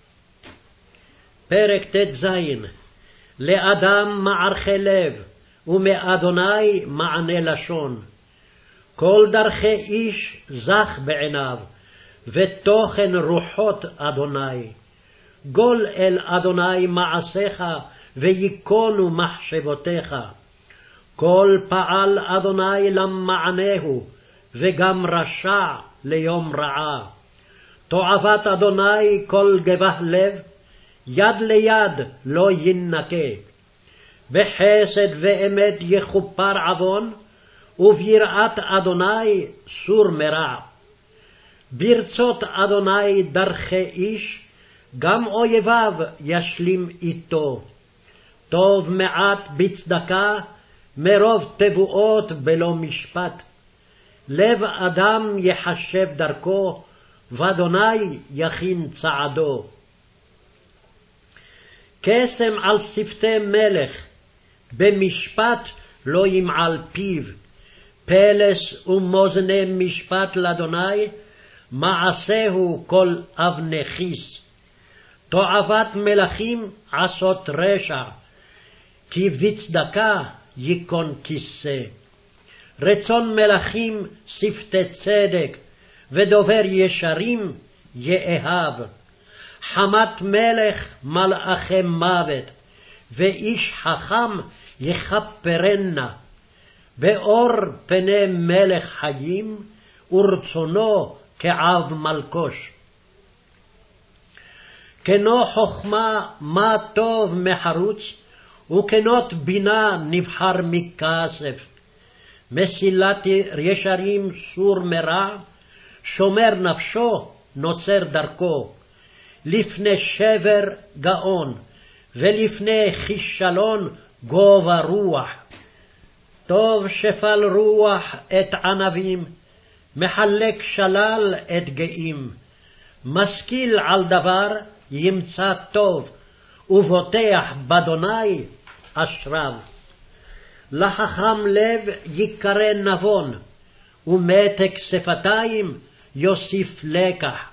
Speaker 1: פרק ט"ז. לאדם מערכי לב, ומאדוני מענה לשון. כל דרכי איש זך בעיניו, ותוכן רוחות אדוני. גול אל אדוני מעשיך, ויקונו מחשבותיך. כל פעל אדוני למענהו, וגם רשע ליום רעה. תועבת אדוני כל גבח לב, יד ליד לא ינקה. בחסד ואמת יכופר עוון, וביראת אדוני סור מרע. ברצות אדוני דרכי איש, גם אויביו ישלים איתו. טוב מעט בצדקה, מרוב תבואות בלא משפט. לב אדם יחשב דרכו, ואדוני יכין צעדו. קסם על שפתי מלך, במשפט לא ימעל פיו. פלס ומאזני משפט לאדוני, מעשהו כל אבני כיס. תועבת מלכים עשות רשע, כי בצדקה ייכון כיסא. רצון מלכים שפתי צדק, ודובר ישרים יאהב. חמת מלך מלאכי מוות, ואיש חכם יכפרנה. באור פני מלך חיים, ורצונו כעב מלקוש. כנו חכמה מה טוב מחרוץ, וכנות בינה נבחר מכסף. מסילת ישרים סור מרע, שומר נפשו נוצר דרכו. לפני שבר גאון, ולפני כישלון גובה רוח. טוב שפל רוח את ענבים, מחלק שלל את גאים. משכיל על דבר ימצא טוב, ובוטח באדוני אשריו. לחכם לב יקרא נבון, ומתק שפתיים יוסיף לקח.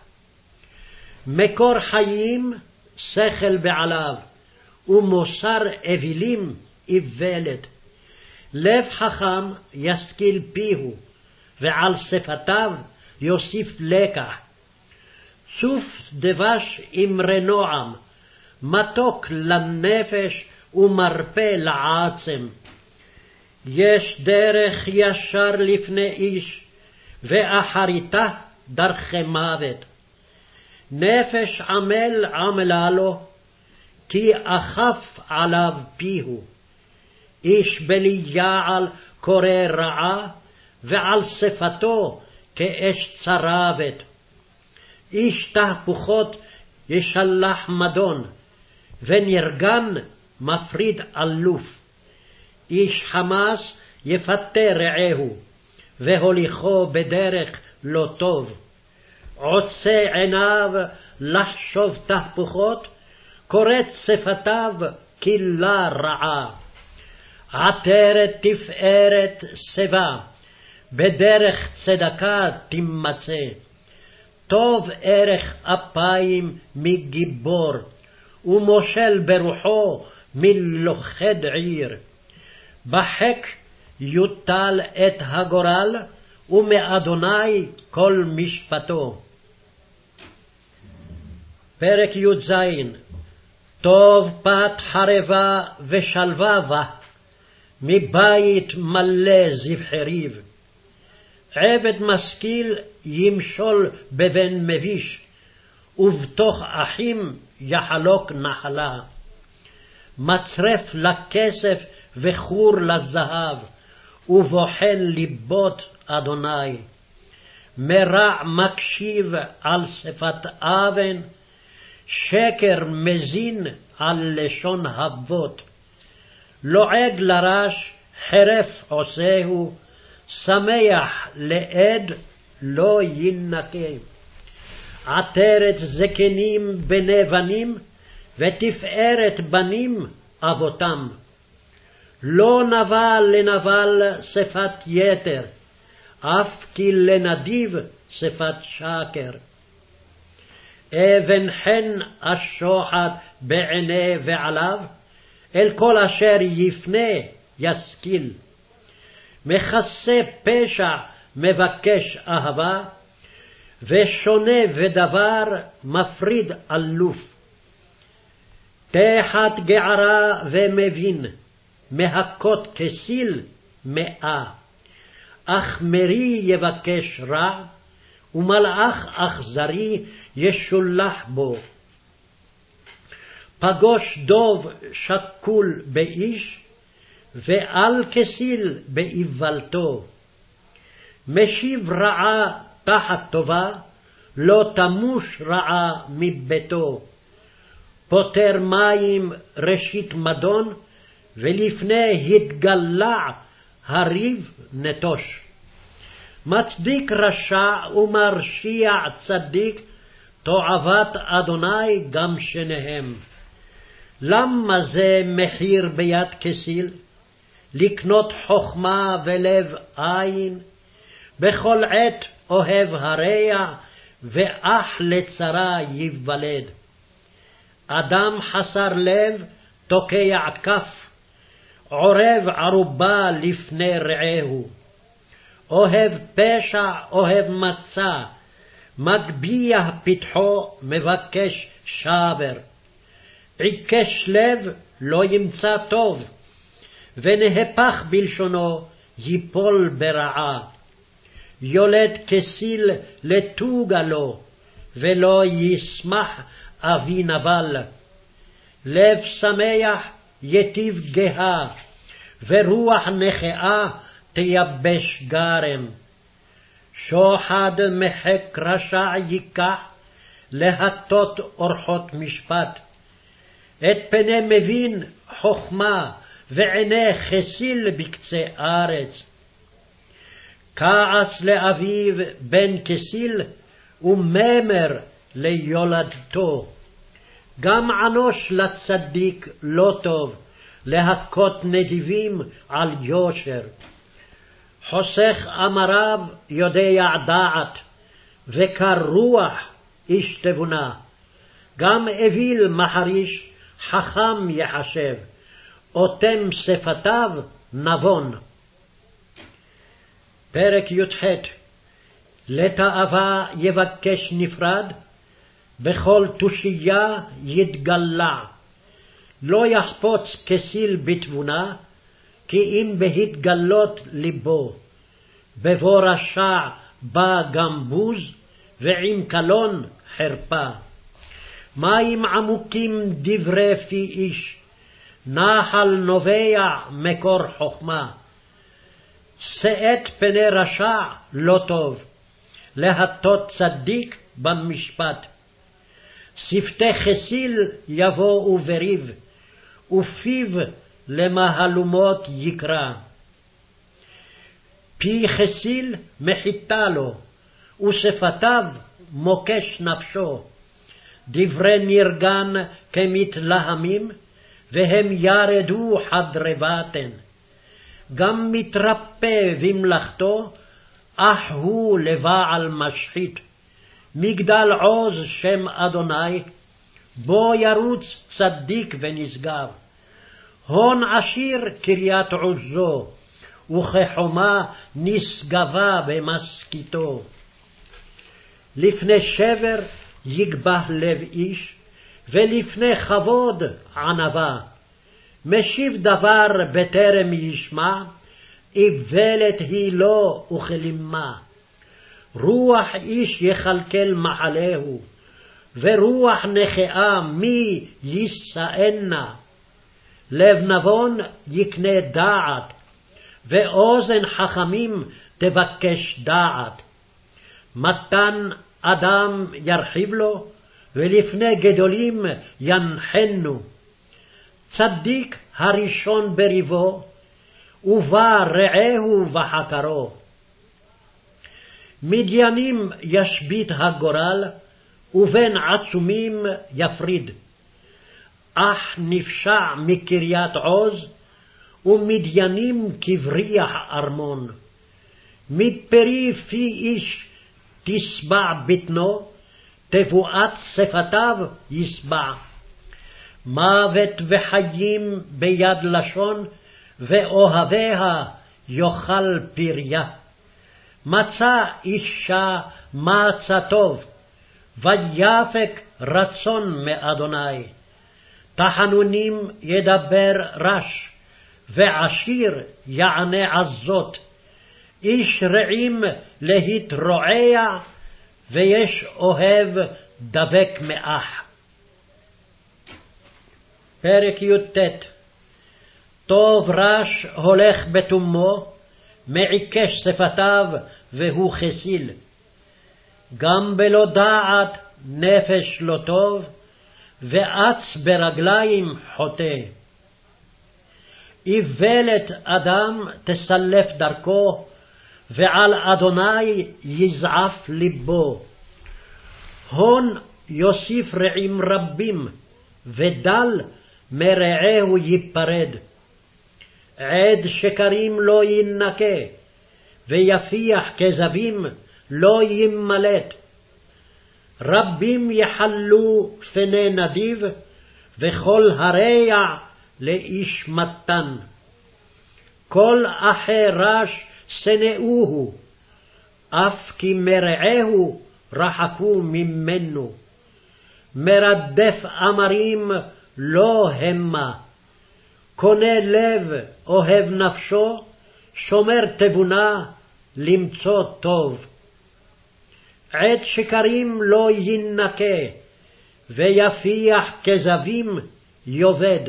Speaker 1: מקור חיים שכל בעליו, ומוסר אווילים איוולת. לב חכם ישכיל פיהו, ועל שפתיו יוסיף לקח. צוף דבש אמרי נועם, מתוק לנפש ומרפא לעצם. יש דרך ישר לפני איש, ואחריתה דרכי מוות. נפש עמל עמלה לו, כי אכף עליו פיהו. איש בלי יעל קורא רעה, ועל שפתו כאש צרבת. איש תהפוכות ישלח מדון, ונרגן מפריד אלוף. איש חמס יפתה רעהו, והוליכו בדרך לא טוב. עוצה עיניו לחשוב תהפוכות, קורץ שפתיו כלה רעה. עטרת תפארת שיבה, בדרך צדקה תימצא. טוב ערך אפיים מגיבור, ומושל ברוחו מלוכד עיר. בחק יוטל את הגורל, ומאדוני כל משפטו. פרק י"ז. טוב פת חרבה ושלווה בה, מבית מלא זבחריב. עבד משכיל ימשול בבן מביש, ובתוך אחים יחלוק נחלה. מצרף לכסף וחור לזהב, ובוחן ליבות אדוני. מרע מקשיב על שפת אבן, שקר מזין על לשון אבות. לועג לרש חרף עושהו, שמח לעד לא ינקה. עטרת זקנים בני בנים, ותפארת בנים אבותם. לא נבל לנבל שפת יתר, אף כי לנדיב שפת שקר. אבן חן השוחד בעיני ועליו, אל כל אשר יפנה ישכיל. מכסה פשע מבקש אהבה, ושונה ודבר מפריד אלוף. תחת גערה ומבין, מהכות כסיל מאה. אך מרי יבקש רע, ומלאך אכזרי ישולח בו. פגוש דוב שקול באיש, ועל כסיל באיוולתו. משיב רעה תחת טובה, לא תמוש רעה מביתו. פותר מים ראשית מדון, ולפני התגלע הריב נטוש. מצדיק רשע ומרשיע צדיק, תועבת אדוני גם שניהם. למה זה מחיר ביד כסיל? לקנות חוכמה ולב עין. בכל עת אוהב הרע, ואח לצרה ייוולד. אדם חסר לב תוקע כף, עורב ערובה לפני רעהו. אוהב פשע אוהב מצה, מגביה פתחו מבקש שבר. עיקש לב לא ימצא טוב, ונהפך בלשונו ייפול ברעה. יולד כסיל לתוגה לו, ולא ישמח אבי נבל. לב שמח יטיב גאה, ורוח נכאה תייבש גרם. שוחד מחק רשע ייקח, להטות אורחות משפט. את פני מבין חוכמה, ועיני כסיל בקצה ארץ. כעס לאביו בן כסיל, וממר ליולדתו. גם ענוש לצדיק לא טוב, להכות נדיבים על יושר. חוסך אמריו יודע דעת, וקר רוח איש תבונה. גם אוויל מחריש חכם יחשב, אוטם שפתיו נבון. פרק י"ח. לתאווה יבקש נפרד, בכל תושייה יתגלע. לא יחפוץ כסיל בתבונה, כי אם בהתגלות ליבו. בבוא רשע בא גם בוז, ועם קלון חרפה. מים עמוקים דברי פי איש, נחל נובע מקור חוכמה. שאת פני רשע לא טוב, להטות צדיק במשפט. שפתי כסיל יבואו בריב, ופיו למהלומות יקרא. פי כסיל מחיתה לו, ושפתיו מוקש נפשו. דברי נרגן כמתלהמים, והם ירדו חדרי בטן. גם מתרפא במלאכתו, אך הוא לבעל משחית. מגדל עוז שם אדוני, בו ירוץ צדיק ונשגב. הון עשיר קריית עוזו, וכחומה נשגבה במסכיתו. לפני שבר יגבה לב איש, ולפני כבוד ענווה. משיב דבר בטרם ישמע, איוולת היא לו וכלימה. רוח איש יכלכל מחלהו, ורוח נכאה מי יישאנה. לב נבון יקנה דעת, ואוזן חכמים תבקש דעת. מתן אדם ירחיב לו, ולפני גדולים ינחנו. צדיק הראשון בריבו, ובא רעהו וחקרו. מדיינים ישבית הגורל, ובין עצומים יפריד. אך נפשע מקריית עוז, ומדיינים כבריח ארמון. מפרי פי איש תשבע בטנו, תבואת שפתיו ישבע. מוות וחיים ביד לשון, ואוהביה יאכל פריה. מצא אישה מצא טוב, ויפק רצון מאדוני. תחנונים ידבר רש, ועשיר יענה עזות. איש רעים להתרועע, ויש אוהב דבק מאח. פרק י"ט. טוב רש הולך בתומו, מעיקש שפתיו והוא חסיל. גם בלא דעת נפש לא טוב, ואץ ברגליים חוטא. איוולת אדם תסלף דרכו, ועל אדוני יזעף ליבו. הון יוסיף רעים רבים, ודל מרעהו ייפרד. עד שקרים לא ינקה, ויפיח כזבים לא ימלט. רבים יחלו פני נדיב, וכל הרע לאיש מתן. כל אחי רש שנאוהו, אף כי מרעהו רחקו ממנו. מרדף אמרים לא המה, קונה לב אוהב נפשו, שומר תבונה למצוא טוב. עת שקרים לא ינקה, ויפיח כזבים יובד.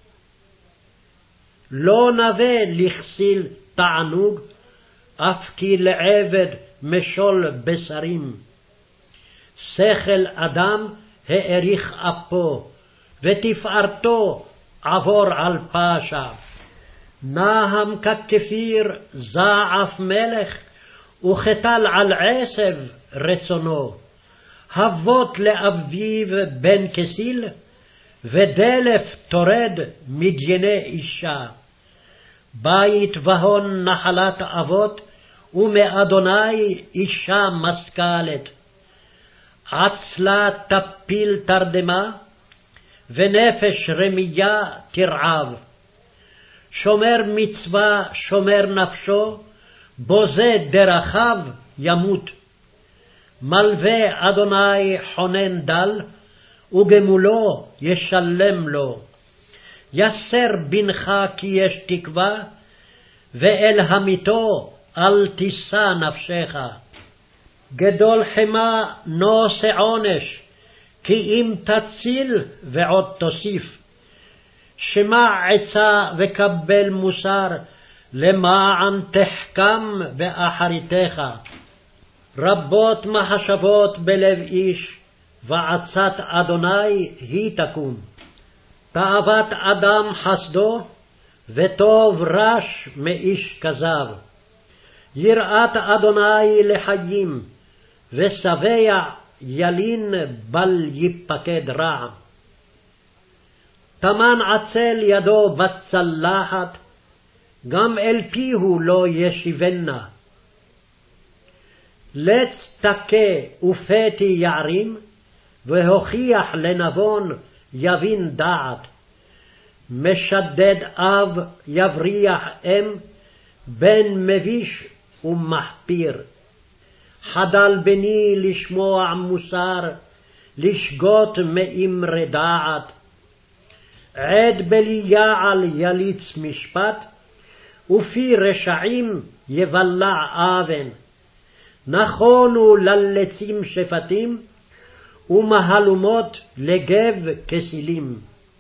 Speaker 1: לא נווה לכסיל תענוג, אף כי לעבד משול בשרים. שכל אדם האריך אפו, ותפארתו עבור על פשע. נהם ככפיר זעף מלך, וכתל על עשב רצונו. הבות לאביו בן כסיל, ודלף תורד מדייני אישה. בית והון נחלת אבות, ומאדוני אישה משכלת. עצלה תפיל תרדמה, ונפש רמיה תרעב. שומר מצווה שומר נפשו, בוזה דרכיו ימות. מלווה אדוני חונן דל, וגמולו ישלם לו. יסר בנך כי יש תקווה, ואל המיתו אל תישא נפשך. גדול חמה נושא עונש, כי אם תציל ועוד תוסיף. שמע עצה וקבל מוסר, למען תחכם באחריתך. רבות מחשבות בלב איש, ועצת אדוני היא תקום. תאוות אדם חסדו, וטוב רש מאיש כזב. יראת אדוני לחיים, ושבע ילין בל ייפקד רע. תמן עצל ידו בצלחת, גם אל פיהו לא ישיבנה. לץ תכה ופתי יערים, והוכיח לנבון יבין דעת. משדד אב יבריח אם, בן מביש ומחפיר. חדל בני לשמוע מוסר, לשגות מאמרי דעת. עד בליעל יליץ משפט, ופי רשעים יבלע אבן. נכונו ללצים שפטים, ומהלומות לגב כסילים.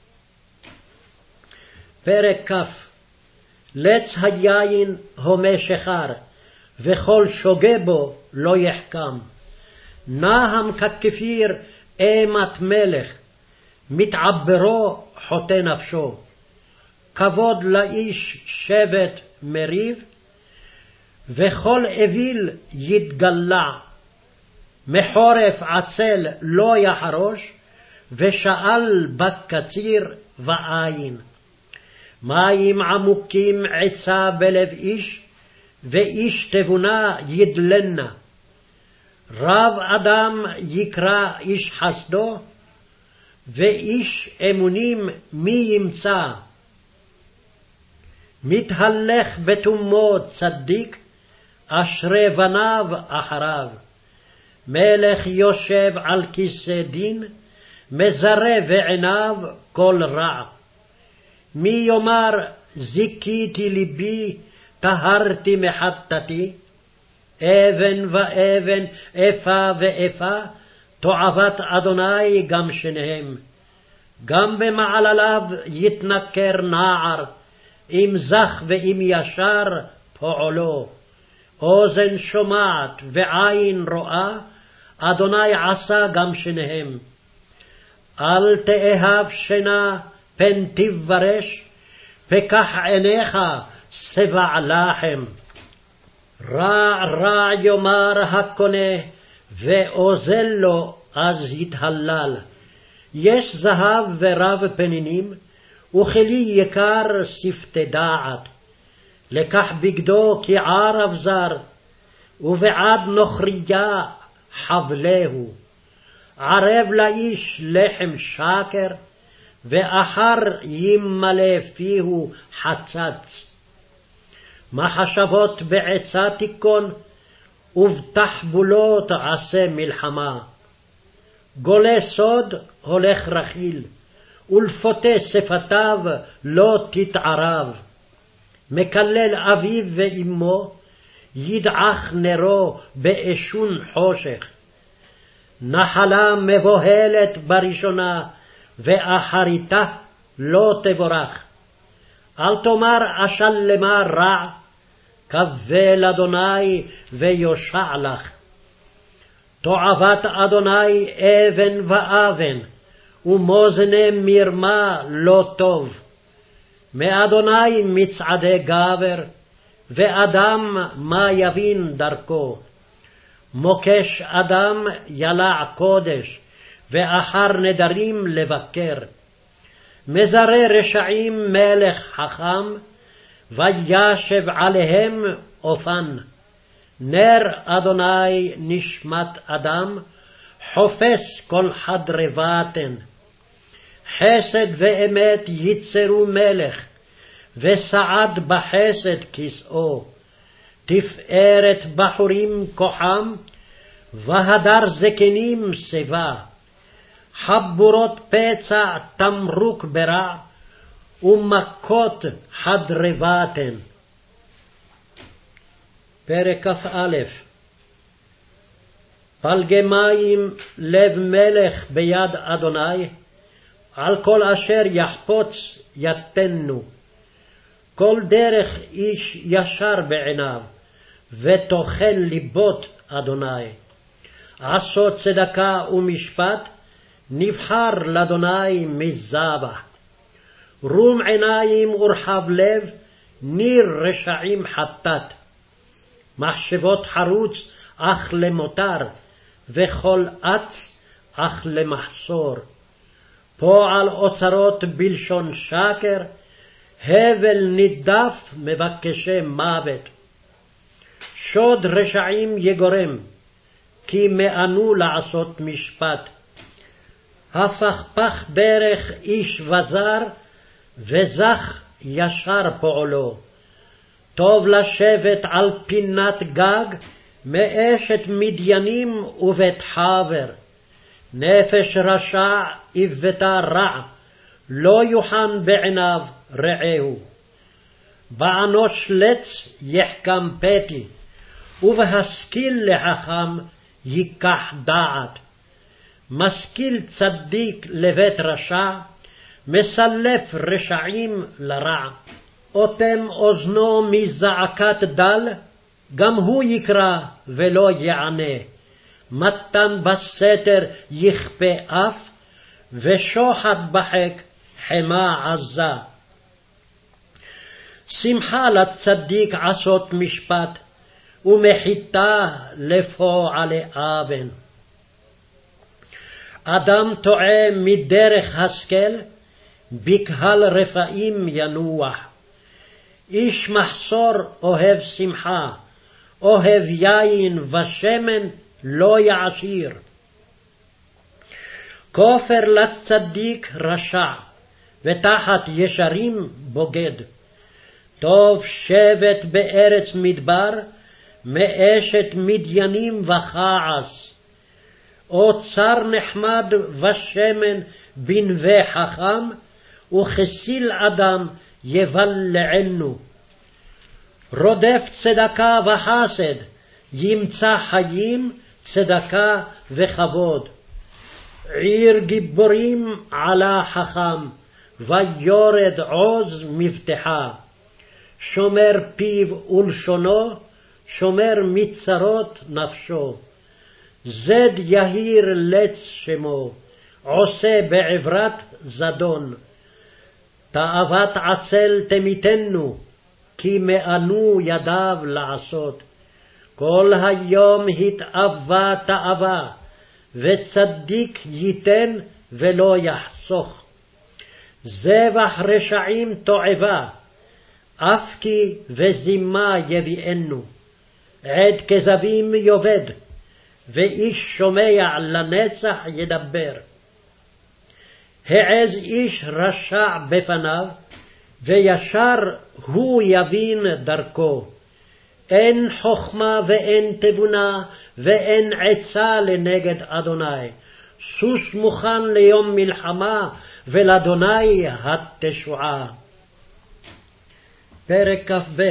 Speaker 1: פרק כ'. לץ היין הומה שחר, וכל שוגה בו לא יחכם. נהם ככפיר אימת מלך, מתעברו חוטא נפשו. כבוד לאיש שבט מריב, וכל אוויל יתגלע. מחורף עצל לא יחרוש, ושאל בקציר ועין. מים עמוקים עצה בלב איש, ואיש תבונה ידלנה. רב אדם יקרא איש חסדו, ואיש אמונים מי ימצא. מתהלך בתומו צדיק, אשרי בניו אחריו. מלך יושב על כיסא דין, מזרה בעיניו כל רע. מי יאמר זיכיתי ליבי, טהרתי מחטאתי? אבן ואבן, איפה ואיפה, תועבת אדוני גם שניהם. גם במעלליו יתנכר נער, אם זך ואם ישר פועלו. אוזן שומעת ועין רואה, אדוני עשה גם שניהם. אל תאהב שינה פן תברש, פקח עיניך שבע לחם. רע רע יאמר הקונה, ואוזל לו אז יתהלל. יש זהב ורב פנינים, וכלי יקר שפתי דעת. לקח בגדו כערב זר, ובעד נוכריה חבלהו. ערב לאיש לחם שקר, ואחר ימלא פיהו חצץ. מחשבות בעצה תיכון, ובתחבולות עשה מלחמה. גולה סוד הולך רכיל, ולפותה שפתיו לא תתערב. מקלל אביו ואמו, ידעך נרו באשון חושך. נחלה מבוהלת בראשונה, ואחריתה לא תבורך. אל תאמר אשלמה רע, קבל אדוני ויושע לך. תועבת אדוני אבן ואבן, ומאזני מרמה לא טוב. מאדוני מצעדי גבר, ואדם מה יבין דרכו. מוקש אדם ילע קודש, ואחר נדרים לבקר. מזרה רשעים מלך חכם, וישב עליהם אופן. נר אדוני נשמת אדם, חופש כל חדרי בטן. חסד ואמת יצרו מלך, וסעד בחסד כסאו. תפארת בחורים כוחם, והדר זקנים שיבה. חבורות פצע תמרוק ברע, ומכות חדרי בטן. פרק כ"א. פלגי מים לב מלך ביד אדוני, על כל אשר יחפוץ יתנו. כל דרך איש ישר בעיניו, ותוכן ליבות אדוני. עשות צדקה ומשפט, נבחר לאדוני מזבח. רום עיניים ורחב לב, ניר רשעים חטאת. מחשבות חרוץ אך למותר, וכל אץ אך למחסור. פועל אוצרות בלשון שקר, הבל נידף מבקשי מוות. שוד רשעים יגורם, כי מאנו לעשות משפט. הפכפך ברך איש וזר, וזך ישר פועלו. טוב לשבת על פינת גג, מאשת מדיינים ובית חבר. נפש רשע איבתה רע, לא יוחן בעיניו רעהו. באנוש לץ יחכם פתי, ובהשכיל לחכם ייקח דעת. משכיל צדיק לבית רשע, מסלף רשעים לרע. אוטם אוזנו מזעקת דל, גם הוא יקרא ולא יענה. מתן בסתר יכפה אף, ושוחד בחק חמה עזה. שמחה לצדיק עשות משפט, ומחיתה לפועלי אבן. אדם טועה מדרך השכל, בקהל רפאים ינוח. איש מחסור אוהב שמחה, אוהב יין ושמן לא יעשיר. כופר לצדיק רשע, ותחת ישרים בוגד. טוב שבט בארץ מדבר, מאשת מדיינים וכעס. אוצר נחמד ושמן בנווה חכם, וכסיל אדם יבלענו. רודף צדקה וחסד, ימצא חיים, צדקה וכבוד. עיר גיבורים עלה חכם, ויורד עוז מבטחה. שומר פיו ולשונו, שומר מצרות נפשו. זד יהיר לץ שמו, עושה בעברת זדון. תאוות עצל תמיתנו, כי מאנו ידיו לעשות. כל היום התאווה תאווה, וצדיק ייתן ולא יחסוך. זבח רשעים תועבה, אף כי וזימה יביאנו. עד כזבים יובד, ואיש שומע לנצח ידבר. העז איש רשע בפניו, וישר הוא יבין דרכו. אין חוכמה ואין תבונה, ואין עצה לנגד אדוני. סוס מוכן ליום מלחמה, ולאדוני התשועה. פרק כ"ב.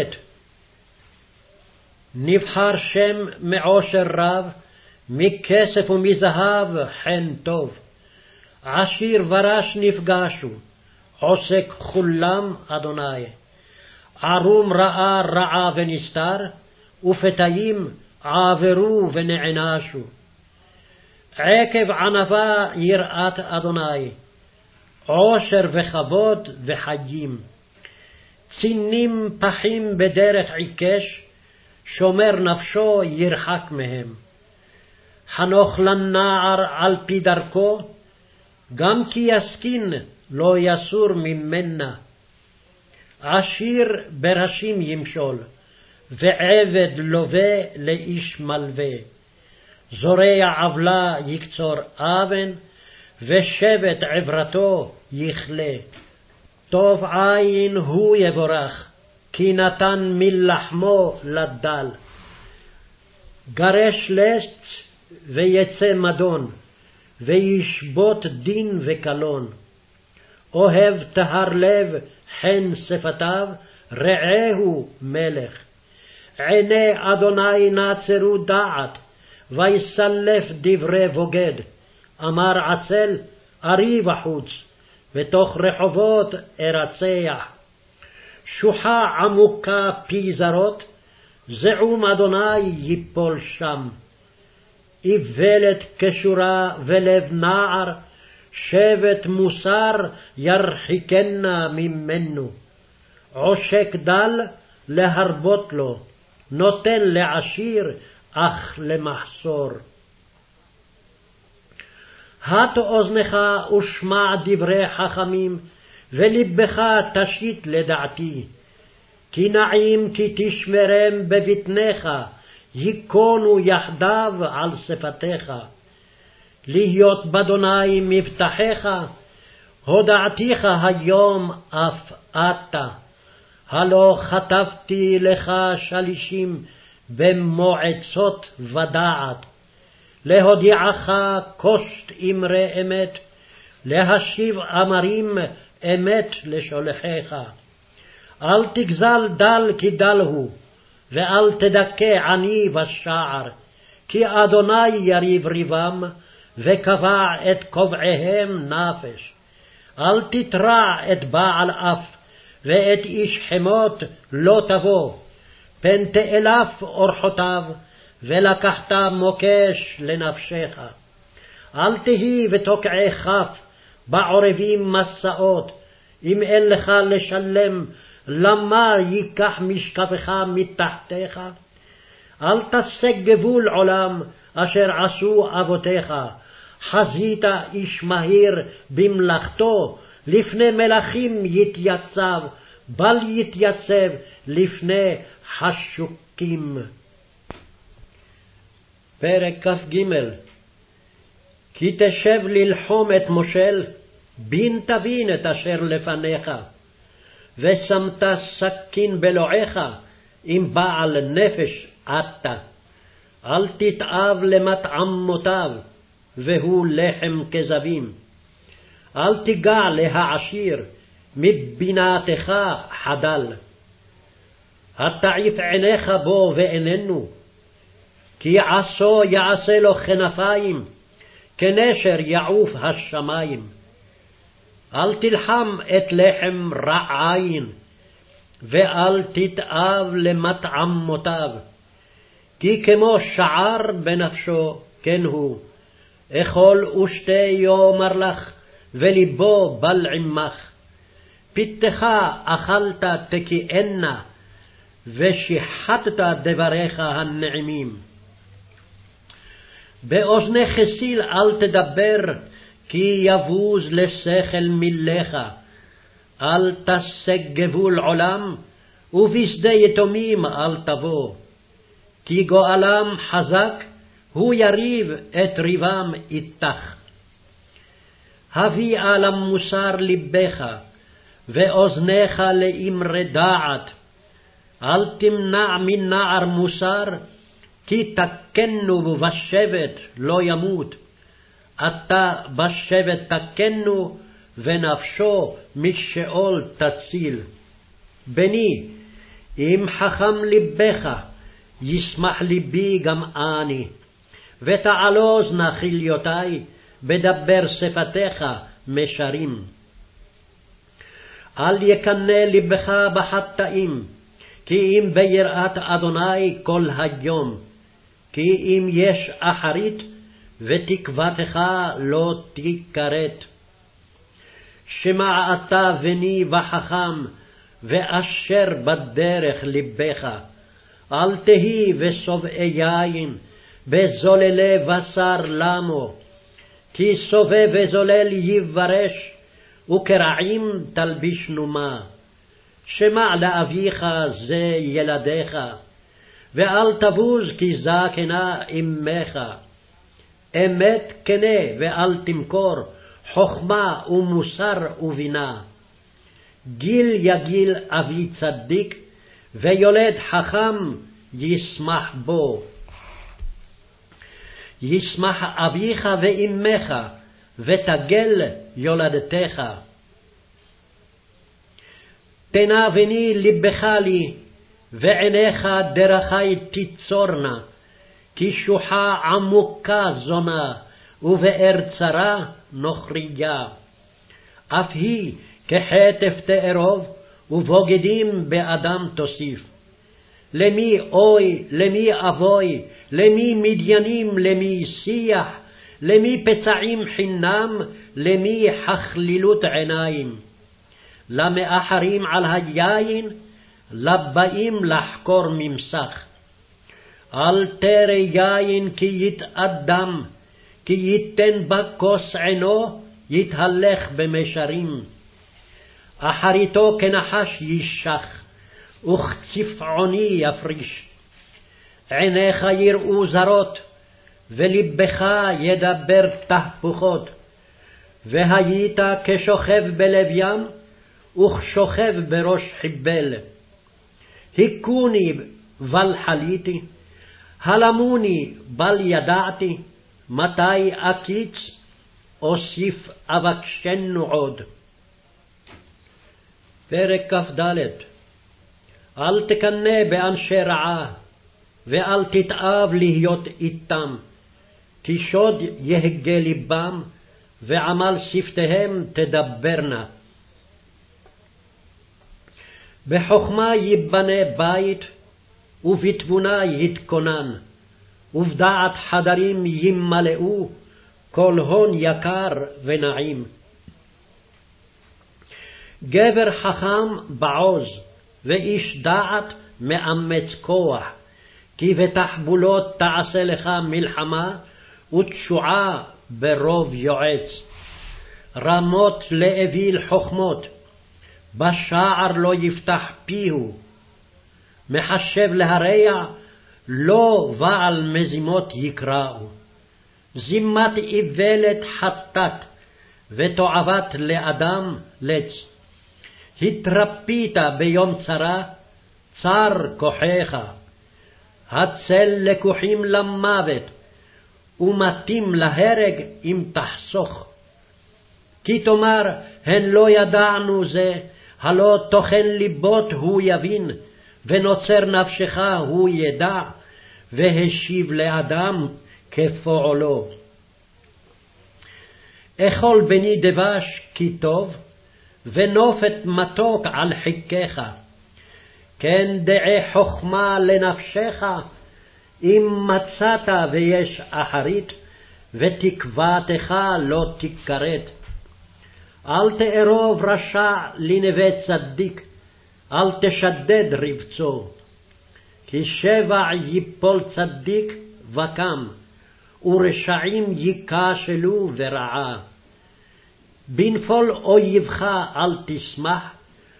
Speaker 1: נבחר שם מעושר רב, מכסף ומזהב חן טוב. עשיר ורש נפגשו, עוסק כולם אדוני. ערום ראה רעה ונסתר, ופתאים עברו ונענשו. עקב ענווה יראת אדוני, עושר וכבוד וחיים. צינים פחים בדרך עיקש, שומר נפשו ירחק מהם. חנוך לנער על פי דרכו, גם כי יסכין לא יסור ממנה. עשיר בראשים ימשול, ועבד לווה לאיש מלווה. זורע עוולה יקצור אבן, ושבט עברתו יכלה. טוב עין הוא יבורך, כי נתן מלחמו לדל. גרש לץ ויצא מדון, וישבות דין וקלון. אוהב טהר לב חן שפתיו, רעהו מלך. עיני אדוני נעצרו דעת, ויסלף דברי בוגד. אמר עצל, ארי בחוץ, ותוך רחובות ארצח. שוחה עמוקה פי זרות, זעום אדוני ייפול שם. איוולת כשורה ולב נער, שבט מוסר ירחיקנה ממנו. עושק דל להרבות לו, נותן לעשיר אך למחסור. הט אוזנך ושמע דברי חכמים, ולבך תשית לדעתי. כי נעים כי תשמרם בבטנך, ייכונו יחדיו על שפתיך. להיות באדוני מבטחך, הודעתיך היום אף אתה. הלא חטפתי לך שלישים במועצות ודעת, להודיעך קושט אמרי אמת, להשיב אמרים אמת לשולחיך. אל תגזל דל כי דל הוא, ואל תדכא עני בשער, כי אדוני יריב ריבם, וקבע את קובעיהם נפש. אל תתרע את בעל אף, ואת איש חמות לא תבוא, פן תאלף אורחותיו, ולקחת מוקש לנפשך. אל תהי ותוקעי כף, בעורבים מסעות, אם אין לך לשלם, למה ייקח משקפך מתחתיך? אל תשג גבול עולם, אשר עשו אבותיך, חזית איש מהיר במלאכתו, לפני מלכים יתייצב, בל יתייצב לפני חשוקים. פרק כ"ג. כי תשב ללחום את מושל, בין תבין את אשר לפניך, ושמת סכין בלועך, אם בעל נפש אתה. אל תתאב למטעמותיו, והוא לחם כזבים. אל תיגע להעשיר, מבינתך חדל. התעיף עיניך בו ואיננו, כי עשו יעשה לו כנפיים, כנשר יעוף השמיים. אל תלחם את לחם רע עין, ואל תתאב למטעמותיו, כי כמו שער בנפשו כן הוא. אכול ושתה יאמר לך, וליבו בל עמך. פיתך אכלת תקיענה, ושיחטת דבריך הנעימים. באוזני חסיל אל תדבר, כי יבוז לשכל מילך. אל תשג גבול עולם, ובשדה יתומים אל תבוא. כי גואלם חזק, הוא יריב את ריבם איתך. הביאה למוסר לבך, ואוזניך לאמרי דעת. אל תמנע מנער מוסר, כי תקנו בשבט לא ימות. אתה בשבט תקנו, ונפשו משאול תציל. בני, אם חכם לבך, ישמח ליבי גם אני. ותעלוז נא חיליותי, בדבר שפתיך משרים. אל יקנא לבך בחטאים, כי אם ביראת אדוני כל היום. כי אם יש אחרית, ותקוותך לא תכרת. שמע אתה בני וחכם, ואשר בדרך לבך. אל תהי ושובעי יין, בזוללי בשר למו. כי סובב וזולל יברש, וקרעים תלביש נומה. שמע לאביך זה ילדיך, ואל תבוז כי זקנה אמך. אמת כנה ואל תמכור, חכמה ומוסר ובינה. גיל יגיל אבי צדיק, ויולד חכם ישמח בו. ישמח אביך ואמך, ותגל יולדתך. תנה בני לבך לי, ועיניך דרכי תיצורנה. כי שוחה עמוקה זונה, ובאר צרה נוכריה. אף היא כחטף תארוב, ובוגדים באדם תוסיף. למי אוי, למי אבוי, למי מדיינים, למי שיח, למי פצעים חינם, למי חכלילות עיניים. למאחרים על היין, לבאים לחקור ממסך. אל תרא יין כי יתאדם, כי ייתן בה כוס עינו, יתהלך במישרים. אחריתו כנחש ישח, וכצפעוני יפריש. עיניך יראו זרות, ולבך ידבר תהפוכות. והיית כשוכב בלב ים, וכשוכב בראש חיבל. היכוני בל חליתי, הלמוני בל ידעתי, מתי אקיץ, אוסיף אבקשנו עוד. פרק כ"ד. אל תקנא באנשי רעה, ואל תתאב להיות איתם, כי שוד יהגה ליבם, ועמל שפתיהם תדברנה. בחוכמה ייבנה בית, ובתבונה יתכונן, ובדעת חדרים ימלאו, כל הון יקר ונעים. גבר חכם בעוז, ואיש דעת מאמץ כוח, כי בתחבולות תעשה לך מלחמה, ותשועה ברוב יועץ. רמות לאוויל חכמות, בשער לא יפתח פיהו. מחשב להרע, לא בעל מזימות יקראו. זימת איוולת חטאת, ותועבת לאדם לץ. התרפית ביום צרה, צר כוחך. הצל לקוחים למוות, ומתים להרג אם תחסוך. כי תאמר, הן לא ידענו זה, הלא תוכן ליבות הוא יבין, ונוצר נפשך הוא ידע, והשיב לאדם כפועלו. אכול בני דבש כי טוב, ונופת מתוק על חיכך. כן דעי חכמה לנפשך, אם מצאת ויש אחרית, ותקוותך לא תכרת. אל תארוב רשע לנווה צדיק, אל תשדד רבצו. כי שבע ייפול צדיק וקם, ורשעים ייכשלו ורעה. בנפול אויבך אל תשמח,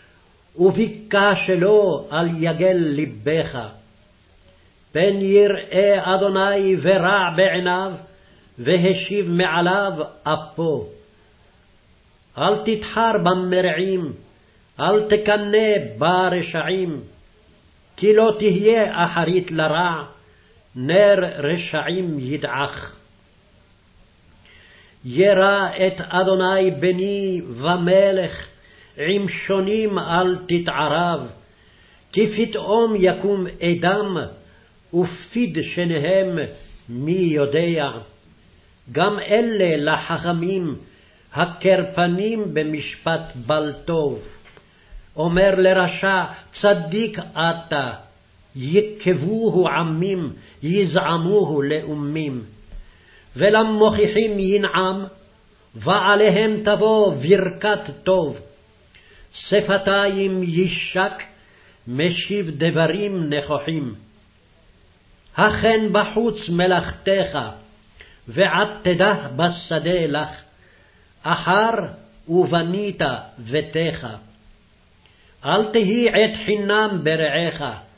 Speaker 1: ובכשלו אל יגל לבך. פן יראה אדוני ורע בעיניו, והשיב מעליו אפו. אל תתחר במרעים, אל תקנא ברשעים, כי לא תהיה אחרית לרע, נר רשעים ידעך. ירא את אדוני בני ומלך, עם שונים אל תתערב, כי פתאום יקום אדם, ופיד שניהם מי יודע. גם אלה לחכמים, הקרפנים במשפט בל טוב. אומר לרשע, צדיק אתה, יקבוהו עמים, יזעמוהו לאומים. ולמוכיחים ינעם, ועליהם תבוא ברכת טוב. שפתיים ישק, משיב דברים נכוחים. הכן בחוץ מלאכתך, ועד תדע בשדה לך, אחר ובנית ביתך. אל תהי עת חינם ברעך,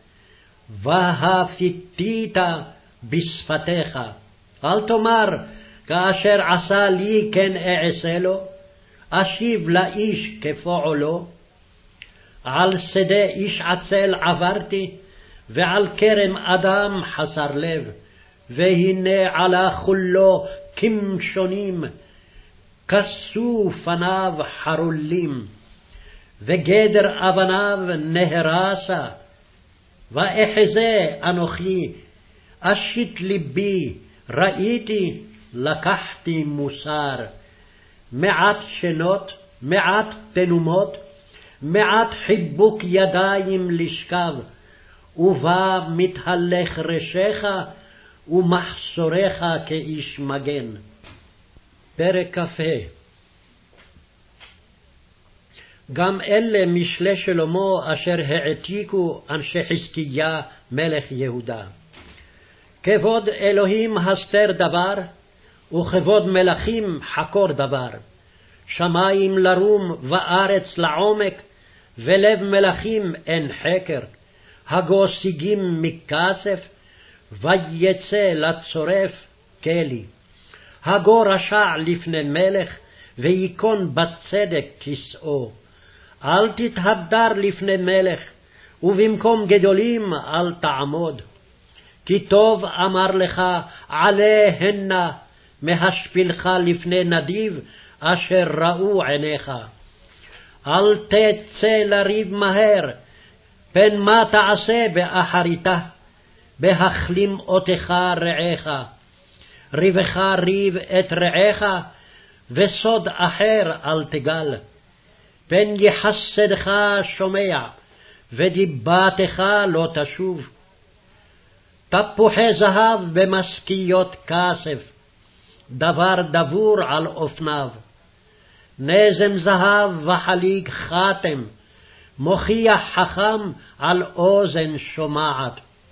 Speaker 1: והפיתית בשפתך. אל תאמר, כאשר עשה לי כן אעשה לו, אשיב לאיש כפועלו. על שדה איש עצל עברתי, ועל כרם אדם חסר לב, והנה עלה כולו כמשונים, כסו פניו חרולים, וגדר אבניו נהרסה. ואחזה אנוכי, אשית ליבי, ראיתי, לקחתי מוסר. מעט שנות, מעט תנומות, מעט חיבוק ידיים לשכב, ובה מתהלך ראשך, ומחסורך כאיש מגן. פרק כ"ה. גם אלה משלי שלמה אשר העתיקו אנשי חזקיה מלך יהודה. כבוד אלוהים הסתר דבר, וכבוד מלכים חקור דבר. שמים לרום וארץ לעומק, ולב מלכים אין חקר. הגו שיגים מכסף, ויצא לצורף כלי. הגו רשע לפני מלך, ויקון בצדק כסאו. אל תתהדר לפני מלך, ובמקום גדולים אל תעמוד. כי טוב אמר לך עליהנה, מהשפילך לפני נדיב, אשר ראו עיניך. אל תצא לריב מהר, פן מה תעשה באחריתה, בהכלים אותך רעך. ריבך ריב את רעך, וסוד אחר אל תגל. פן יחסדך שומע, ודיבתך לא תשוב. תפוחי זהב במשכיות כסף, דבר דבור על אופניו. נזם זהב וחליג חתם, מוכיח חכם על אוזן שומעת.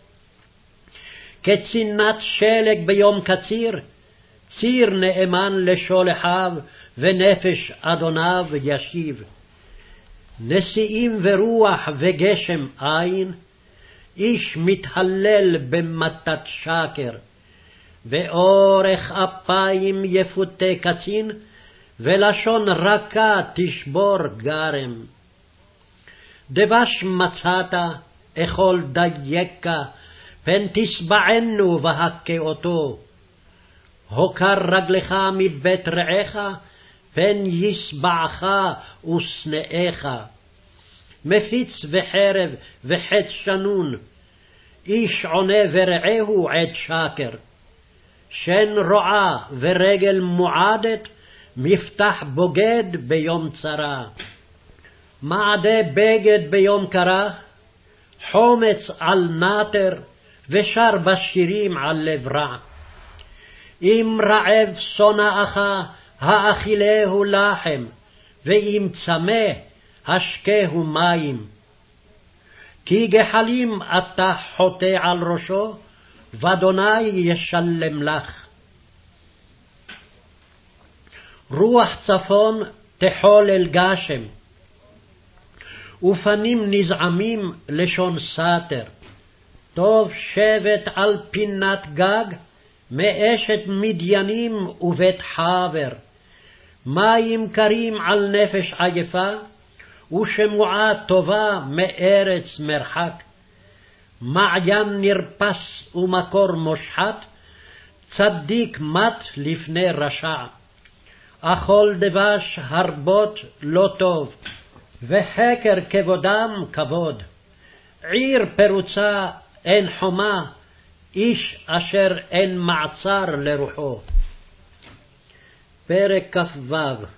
Speaker 1: כצינת שלג ביום קציר, ציר נאמן לשולחיו, ונפש אדוניו ישיב. נשיאים ורוח וגשם אין, איש מתהלל במתת שקר. ואורך אפיים יפותה קצין, ולשון רכה תשבור גרם. דבש מצאת, אכול דייקה, פן תשבענו והכה אותו. הוקר רגלך מבית רעך, פן ישבעך ושנאיך. מפיץ וחרב וחץ שנון, איש עונה ורעהו עת שקר. שן רועה ורגל מועדת, מפתח בוגד ביום צרה. מעדה בגד ביום קרה, חומץ על נטר, ושר בשירים על לב רע. אם רעב שונאך, האכילהו לחם, ואם צמא, השקהו מים. כי גחלים אתה חוטא על ראשו, ואדוני ישלם לך. רוח צפון תחולל גשם, ופנים נזעמים לשון סתר. טוב שבט על פינת גג, מאשת מדיינים ובית חבר. מים קרים על נפש עייפה, ושמועה טובה מארץ מרחק. מעיין נרפס ומקור מושחת, צדיק מת לפני רשע. אכול דבש הרבות לא טוב, וחקר כבודם כבוד. עיר פרוצה אין חומה, איש אשר אין מעצר לרוחו. פרק כ"ו.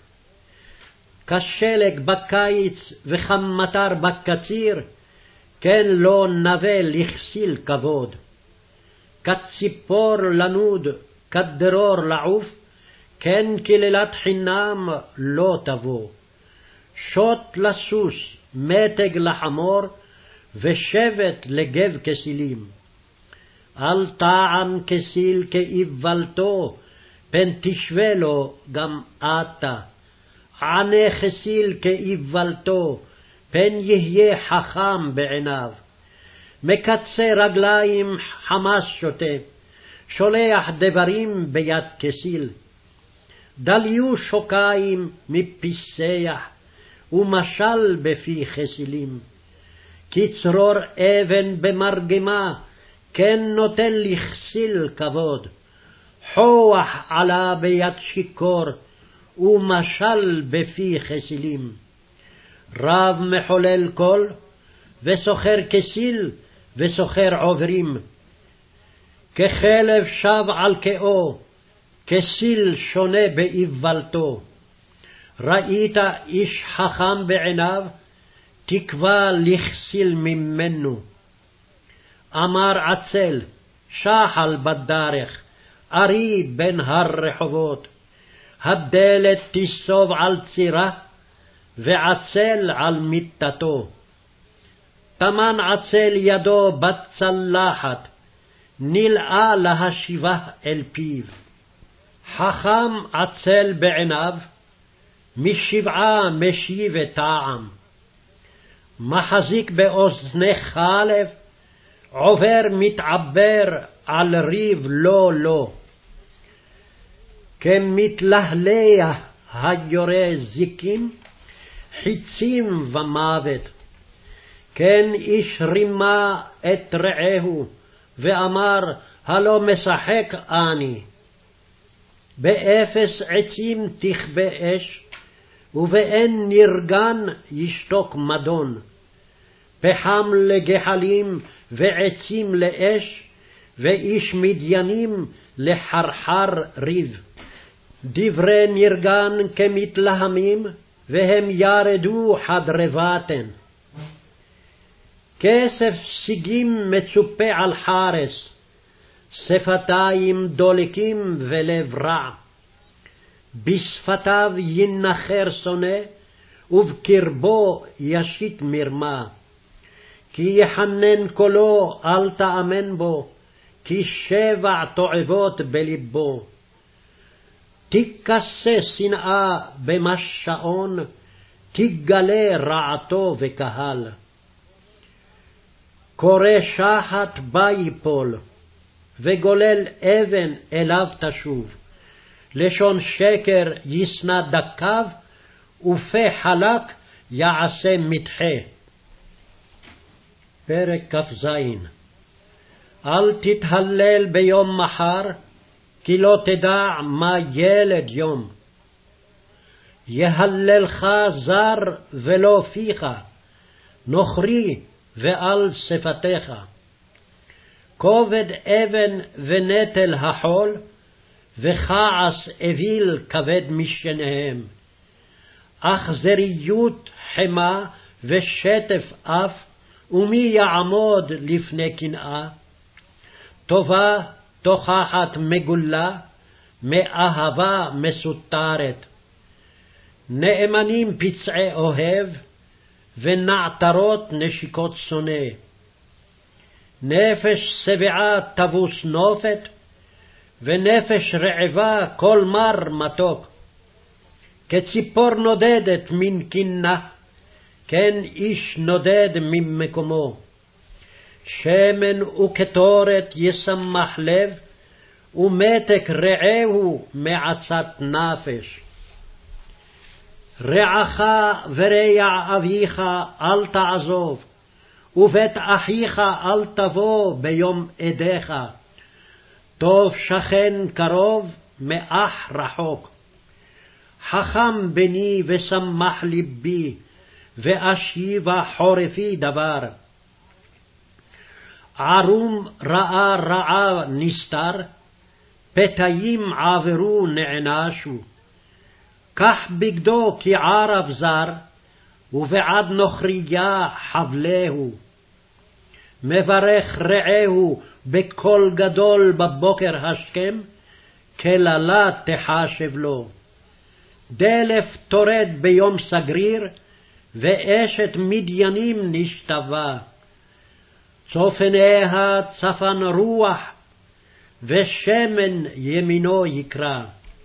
Speaker 1: כשלג בקיץ וכמטר בקציר, כן לא נווה לכסיל כבוד. כציפור לנוד, כדרור לעוף, כן כלילת חינם לא תבוא. שוט לסוס, מתג לחמור, ושבט לגב כסילים. אל טעם כסיל כאיוולתו, פן תשווה לו גם אתה. ענה כסיל כאיוולתו, פן יהיה חכם בעיניו. מקצה רגליים חמס שוטה, שולח דברים ביד כסיל. דליו שוקיים מפיסח, ומשל בפי כסילים. כצרור אבן במרגמה, כן נוטל לכסיל כבוד. חוח עלה ביד שיכור, ומשל בפי כסילים. רב מחולל קול, וסוחר כסיל, וסוחר עוברים. ככלב שב על כאו, כסיל שונה באיוולתו. ראית איש חכם בעיניו, תקווה לכסיל ממנו. אמר עצל, שחל בדרך, ארי בין הרחובות. הדלת תסוב על צירה, ועצל על מיטתו. תמן עצל ידו בצלחת, נלאה להשיבה אל פיו. חכם עצל בעיניו, משבעה משיב טעם. מחזיק באוזני חלב, עובר מתעבר על ריב לא לא. כמתלהליה היורה זיקים, חיצים ומוות. כן איש רימה את רעהו, ואמר, הלא משחק אני. באפס עצים תכבה אש, ובאין נרגן ישתוק מדון. פחם לגחלים ועצים לאש, ואיש מדיינים לחרחר ריב. דברי נרגן כמתלהמים, והם ירדו חדרבתן. כסף שיגים מצופה על חרס, שפתיים דולקים ולב רע. בשפתיו ינחר שונא, ובקרבו ישית מרמה. כי יחנן קולו אל תאמן בו, כי שבע תועבות בלבו. תיכסה שנאה במשעון, תגלה רעתו וקהל. קורא שחת בה ייפול, וגולל אבן אליו תשוב. לשון שקר ישנא דקיו, ופה חלק יעשה מתחה. פרק כ"ז. אל תתהלל ביום מחר, כי לא תדע מה ילד יום. יהללך זר ולא פיך, נוכרי ועל שפתיך. כובד אבן ונטל החול, וכעס אוויל כבד משניהם. אכזריות חמה ושטף אף, ומי יעמוד לפני קנאה? טובה תוכחת מגולה, מאהבה מסותרת. נאמנים פצעי אוהב, ונעתרות נשיקות שונא. נפש שבעה תבוס נופת, ונפש רעבה כל מר מתוק. כציפור נודדת מן קנאה, כן איש נודד ממקומו. שמן וקטורת ישמח לב, ומתק רעהו מעצת נפש. רעך ורע אביך אל תעזוב, ובית אחיך אל תבוא ביום עדיך. טוב שכן קרוב מאח רחוק. חכם בני ושמח ליבי, ואשיבה חורפי דבר. ערום ראה רעה נסתר, פתאים עברו נענשו. קח בגדו כערב זר, ובעד נוכריה חבלהו. מברך רעהו בקול גדול בבוקר השכם, כללה תחשב לו. דלף תורד ביום סגריר, ואשת מדיינים נשתווה. צופניה צפן רוח, ושמן ימינו יקרא.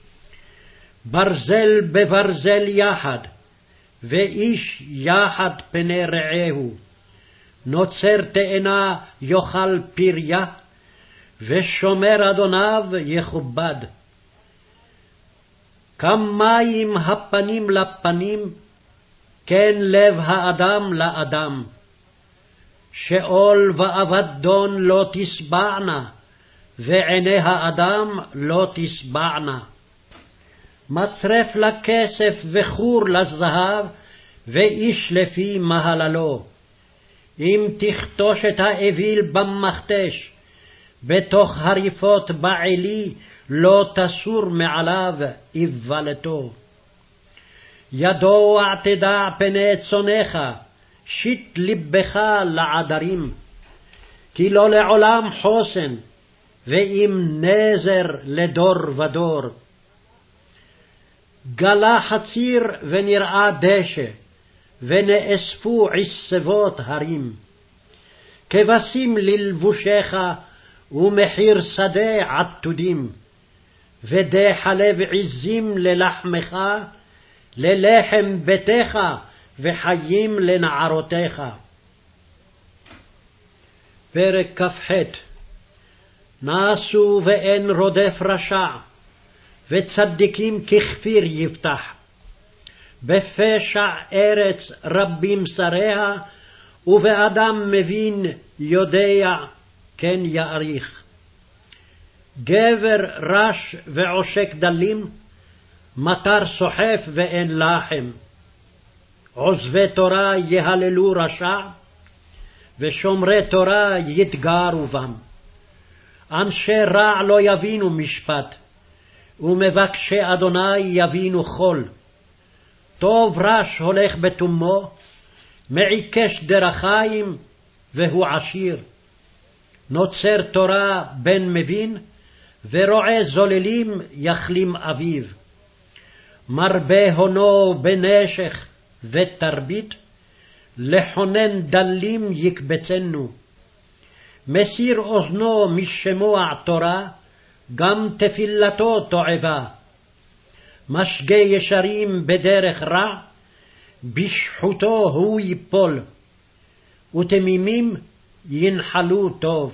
Speaker 1: ברזל בברזל יחד, ואיש יחד פני רעהו. נוצר תאנה יאכל פריה, ושומר אדוניו יכובד. כמים הפנים לפנים, כן לב האדם לאדם. שאול ואבדון לא תשבענה, ועיני האדם לא תשבענה. מצרף לכסף וחור לזהב, ואיש לפי מהללו. אם תכתוש את האוויל במכתש, בתוך הריפות בעלי, לא תסור מעליו איוולתו. ידוע תדע פני צונך, שיט לבך לעדרים. כי לא לעולם חוסן, ואם נזר לדור ודור. גלה חציר ונראה דשא, ונאספו עשבות הרים. כבשים ללבושך, ומחיר שדה עתודים. ודי חלב עזים ללחמך, ללחם ביתך, וחיים לנערותיך. פרק כ"ח. נסו ואין רודף רשע, וצדיקים ככפיר יפתח. בפשע ארץ רבים שריה, ובאדם מבין יודע כן יאריך. גבר רש ועושק דלים, מטר סוחף ואין לחם. עוזבי תורה יהללו רשע, ושומרי תורה יתגרו בם. אנשי רע לא יבינו משפט, ומבקשי אדוני יבינו חול. טוב רש הולך בתומו, מעיקש דרכיים, והוא עשיר. נוצר תורה בן מבין, ורועה זוללים יחלים אביו. מרבה הונו בנשך ותרבית, לחונן דלים יקבצנו. מסיר אוזנו משמוע תורה, גם תפילתו תועבה. משגה ישרים בדרך רע, בשחוטו הוא ייפול, ותמימים ינחלו טוב.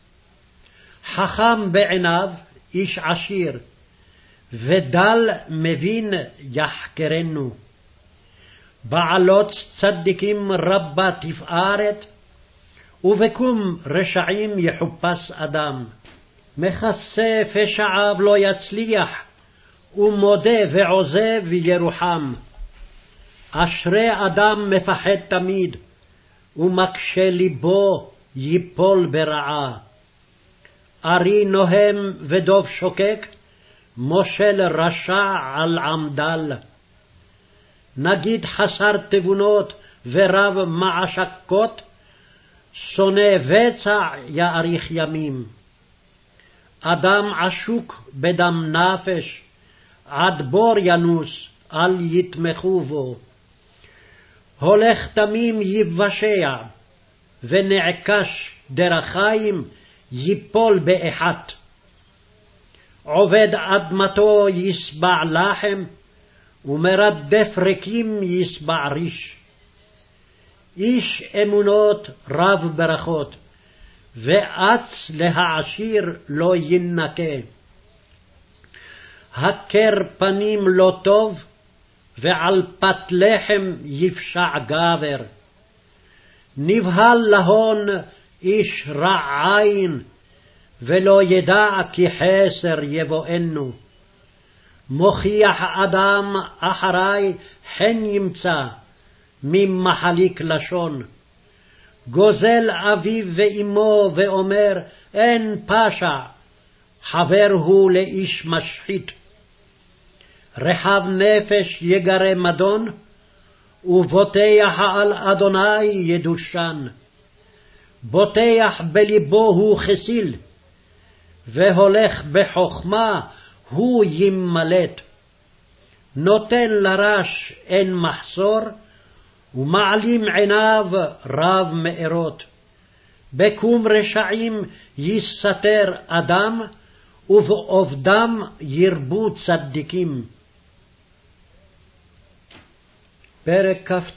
Speaker 1: חכם בעיניו איש עשיר, ודל מבין יחקרנו. בעלות צדיקים רבה תפארת, ובקום רשעים יחופש אדם. מכסה פשעיו לא יצליח, ומודה ועוזב ירוחם. אשרי אדם מפחד תמיד, ומקשה ליבו ייפול ברעה. ארי נוהם ודוב שוקק, מושל רשע על עמדל. נגיד חסר תבונות ורב מעשקות, שונא בצע יאריך ימים. אדם עשוק בדם נפש, עד בור ינוס, אל יתמכו בו. הולך תמים יבשע, ונעקש דרכיים ייפול באחת. עובד אדמתו יסבע לחם, ומרדף ריקים יסבע ריש. איש אמונות רב ברכות, ואץ להעשיר לא ינקה. הכר פנים לא טוב, ועל פת לחם יפשע גבר. נבהל להון איש רע עין, ולא ידע כי חסר יבואנו. מוכיח אדם אחרי חן ימצא, ממחליק לשון. גוזל אביו ואמו ואומר אין פשע, חבר הוא לאיש משחית. רחב נפש יגרה מדון, ובוטח על אדוני ידושן. בוטח בליבו הוא חסיל, והולך בחוכמה הוא ימלט. נותן לרש אין מחסור, ומעלים עיניו רב מארות. בקום רשעים יסתר אדם, ובעובדם ירבו צדיקים. פרק כ"ט.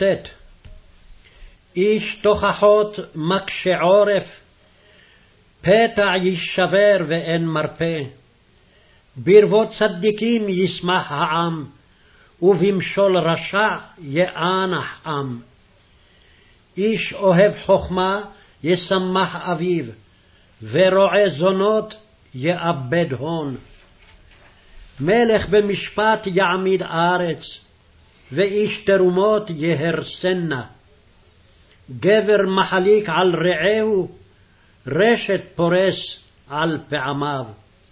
Speaker 1: איש תוכחות מקשה עורף, פתע יישבר ואין מרפא. ברבות צדיקים ישמח העם, ובמשול רשע יאנח עם. איש אוהב חוכמה ישמח אביו, ורועה זונות יאבד הון. מלך במשפט יעמיד ארץ, ואיש תרומות יהרסנה. גבר מחליק על רעהו, רשת פורס על פעמיו.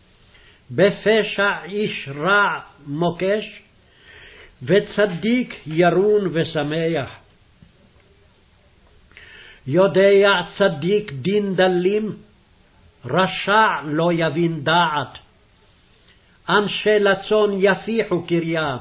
Speaker 1: בפשע איש רע מוקש, וצדיק ירון ושמח. יודע צדיק דין דלים, רשע לא יבין דעת. אנשי לצון יפיחו קריה,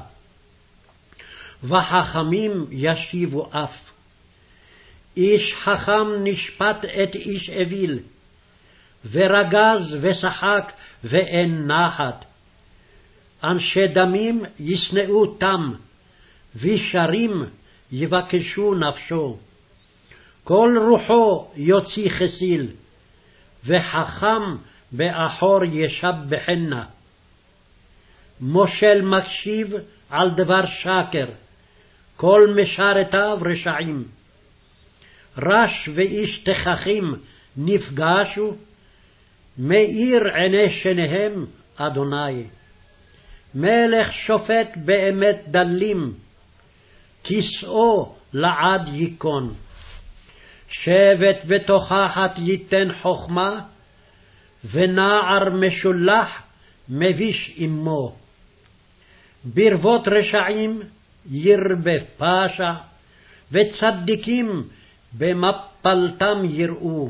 Speaker 1: וחכמים ישיבו אף. איש חכם נשפט את איש אוויל, ורגז ושחק ואין נחת. אנשי דמים ישנאו תם, וישרים יבקשו נפשו. כל רוחו יוציא חסיל, וחכם באחור ישבחנה. מושל מקשיב על דבר שקר, כל משרתיו רשעים. רש ואיש תככים נפגשו, מאיר עיני שניהם אדוני. מלך שופט באמת דלים, כסאו לעד ייכון. שבט ותוכחת ייתן חכמה, ונער משולח מביש אמו. ברבות רשעים ירבה פשע, וצדיקים במפלתם יראו.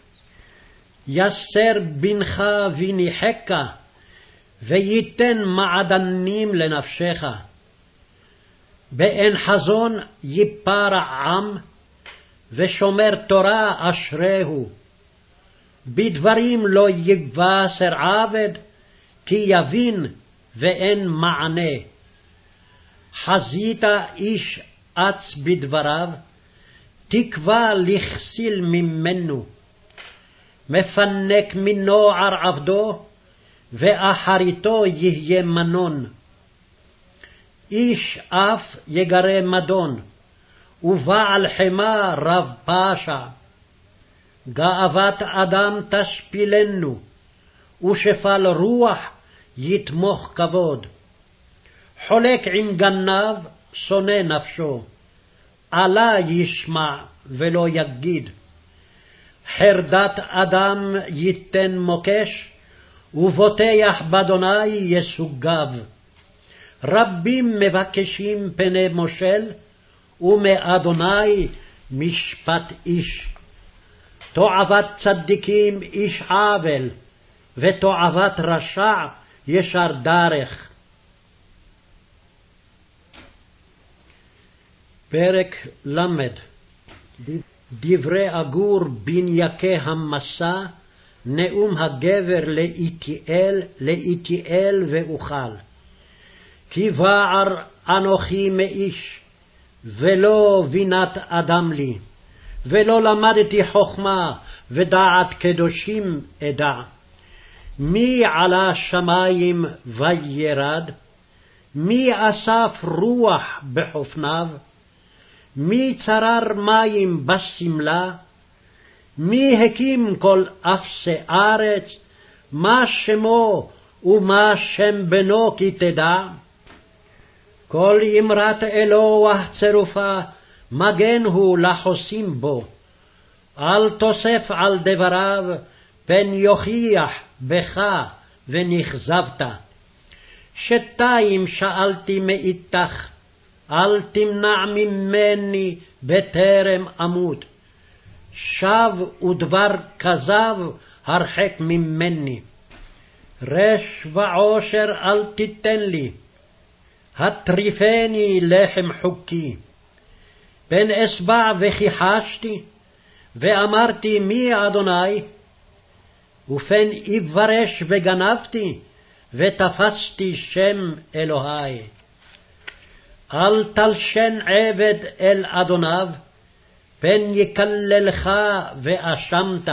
Speaker 1: יסר בנך וניחקה, וייתן מעדנים לנפשך. באין חזון ייפרע עם, ושומר תורה אשריהו. בדברים לא יבשר עבד, כי יבין ואין מענה. חזית איש אץ בדבריו, תקווה לכסיל ממנו. מפנק מנוער עבדו, ואחריתו יהיה מנון. איש אף יגרה מדון, ובעל חמה רב פשע. גאוות אדם תשפילנו, ושפל רוח יתמוך כבוד. חולק עם גנב שונא נפשו, עלה ישמע ולא יגיד. חרדת אדם ייתן מוקש, ובוטח באדוני יסוגיו. רבים מבקשים פני מושל, ומאדוני משפט איש. תועבת צדיקים איש עוול, ותועבת רשע ישר דרך. פרק למד. דברי אגור בן יקה המסע, נאום הגבר לאיתיאל, לאיתיאל ואוכל. כי בער אנוכי מאיש, ולא בינת אדם לי, ולא למדתי חכמה ודעת קדושים אדע. מי עלה שמים וירד? מי אסף רוח בחופניו? מי צרר מים בסמלה? מי הקים כל אפסי ארץ? מה שמו ומה שם בנו כי תדע? כל אמרת אלוה צרופה, מגן הוא לחוסים בו. אל תוסף על דבריו, פן יוכיח בך ונכזבת. שתיים שאלתי מאיתך, אל תמנע ממני בטרם אמות. שב ודבר כזב הרחק ממני. רש ועושר אל תיתן לי, הטריפני לחם חוקי. פן אסבע וכיחשתי, ואמרתי מי אדוני? ופן אברש וגנבתי, ותפסתי שם אלוהי. אל תלשן עבד אל אדוניו, פן יקללך ואשמת.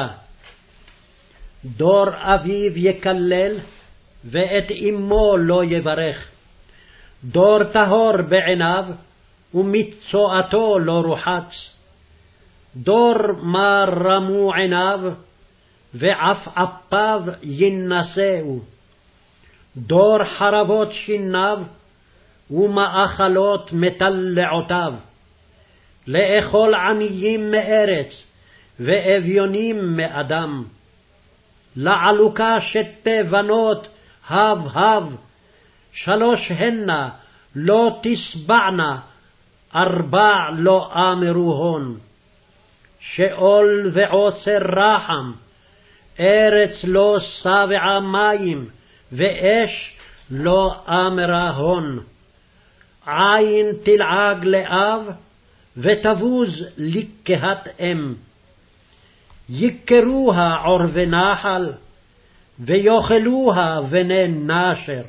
Speaker 1: דור אביו יקלל, ואת אמו לא יברך. דור טהור בעיניו, ומצואתו לא רוחץ. דור מה רמו עיניו, ועפעפיו ינסהו. דור חרבות שיניו, ומאכלות מטלעותיו. לאכול עניים מארץ, ואביונים מאדם. לעלוקה שתי בנות, הב הב, שלוש הנה לא תשבענה, ארבע לא אמרו הון. שאול ועוצר רחם, ארץ לא שבעה מים, ואש לא אמרה הון. עין תלעג לאב, ותבוז לקהת אם. יקרוה עורבי נחל, ויאכלוה בני נשר.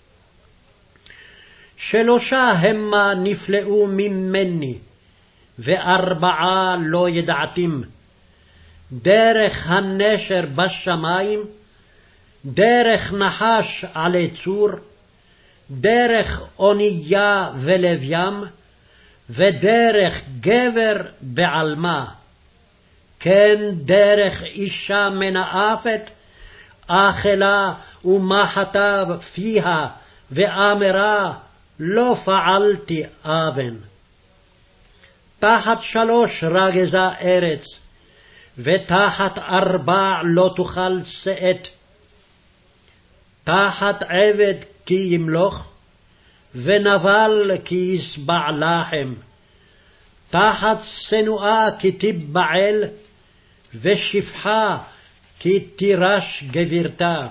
Speaker 1: שלושה המה נפלאו ממני, וארבעה לא ידעתים. דרך הנשר בשמים, דרך נחש עלי צור, דרך אונייה ולב ים, ודרך גבר בעלמה. כן דרך אישה מנאפת, אכלה ומחתה פיה, ואמרה לא פעלתי אבן. תחת שלוש רגזה ארץ, ותחת ארבע לא תוכל שאת. תחת עבד כי ימלוך, ונבל כי ישבע לחם. תחת שנואה כי תיבעל, ושפחה כי תירש גבירתה.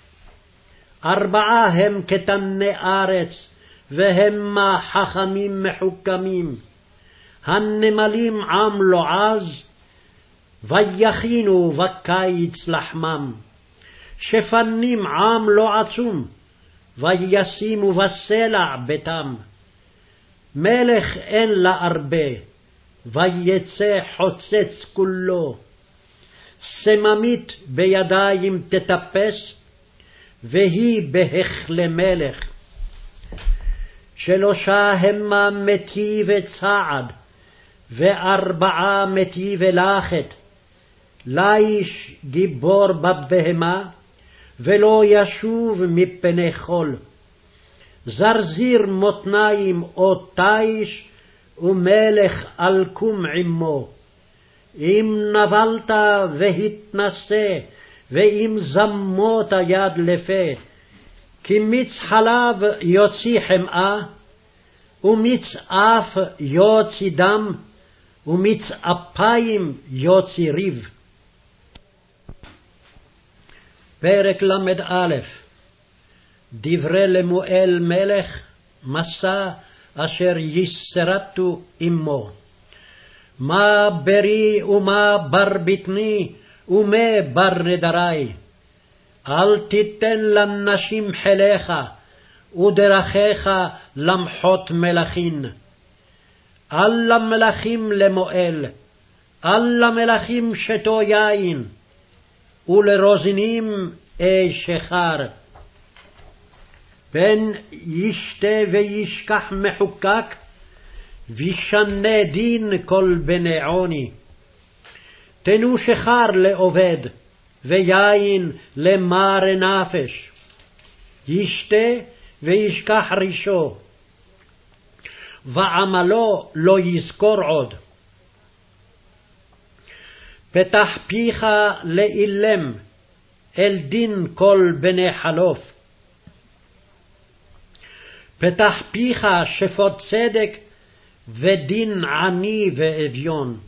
Speaker 1: ארבעה הם כתני ארץ, והמה חכמים מחוכמים. הנמלים עם לועז, ויכינו בקיץ לחמם. שפנים עם לא עצום, וישימו בסלע ביתם. מלך אין לה הרבה, ויצא חוצץ כולו. סממית בידיים תטפס, והיא בהכלי מלך. שלושה המה מטיבי צעד, וארבעה מטיבי לכת. לאיש גיבור בבהמה, ולא ישוב מפני חול. זרזיר מותניים או תיש, ומלך אלקום עמו. אם נבלת והתנשא, ואם זמות יד לפה, כי מיץ חלב יוציא חמאה, ומיץ אף יוציא דם, ומיץ אפיים יוציא ריב. פרק למד א'. דברי למואל מלך, מסע אשר יסרטו עמו. מה ברי ומה בר בטני, ומה בר נדרי. אל תיתן לנשים חיליך, ודרכיך למחות מלכים. אל למלכים למואל, אל למלכים שתו יין, ולרוזנים אי שחר. פן ישתה וישכח מחוקק, וישנה דין כל בני עוני. תנו שחר לעובד, ויין למר נפש. ישתה וישכח רישו, ועמלו לא יזכור עוד. פתח פיך לאילם, אל דין כל בני חלוף. פתח פיך שפוט צדק, ודין עני ואביון.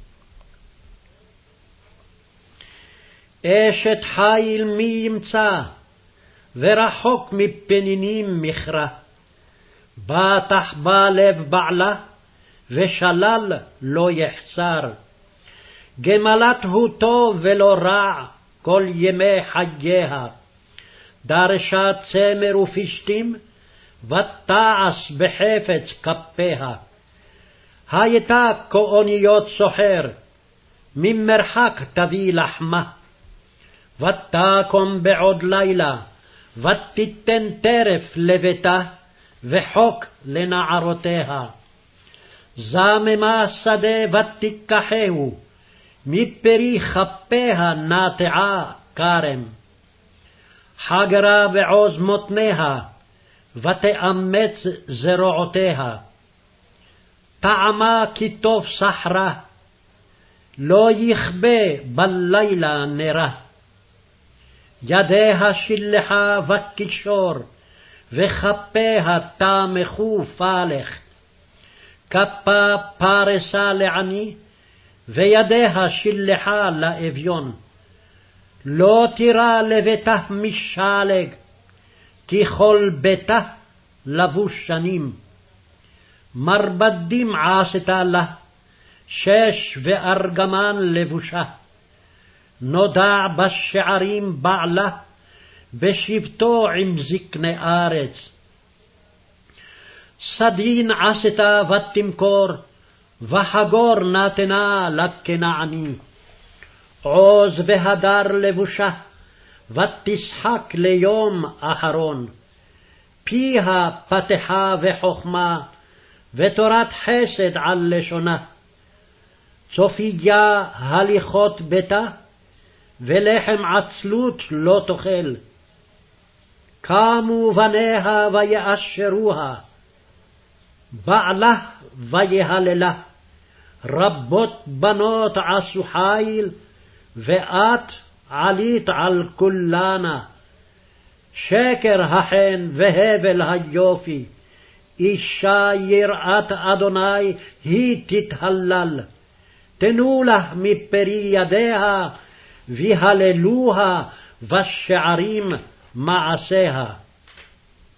Speaker 1: אשת חיל מי ימצא, ורחוק מפנינים מכרה. בטח בה לב בעלה, ושלל לא יחצר. גמלת הוא טוב ולא רע, כל ימי חייה. דרשה צמר ופשתים, ותעש בחפץ כפיה. הייתה כאוניות סוחר, ממרחק תביא לחמה. ותקום בעוד לילה, ותיתן טרף לביתה, וחוק לנערותיה. זממה שדה ותיקחהו, מפרי כפיה נטעה כרם. חגרה בעוז מותניה, ותאמץ זרועותיה. טעמה כי טוב סחרה, לא יכבה בלילה נרה. ידיה שלחה וקישור, וכפיה תמכו פלך. כפה פרסה לעני, וידיה שלחה לאביון. לא תירא לביתה משלג, כי כל ביתה לבוש שנים. מרבדים עשתה לה, שש וארגמן לבושה. נודע בשערים בעלה, בשבטו עם זקני ארץ. סדין עשתה ותמכור, וחגור נתנה לכנעני. עוז והדר לבושה, ותשחק ליום אחרון. פיה פתחה וחוכמה, ותורת חסד על לשונה. צופיה הליכות ביתה, ולחם עצלות לא תאכל. קמו בניה ויאשרוה, בעלה ויהללה, רבות בנות עשו חיל, ואת עלית על כולנה. שקר החן והבל היופי, אישה יראת אדוני היא תתהלל. תנו לה מפרי ידיה, והללוה בשערים מעשיה.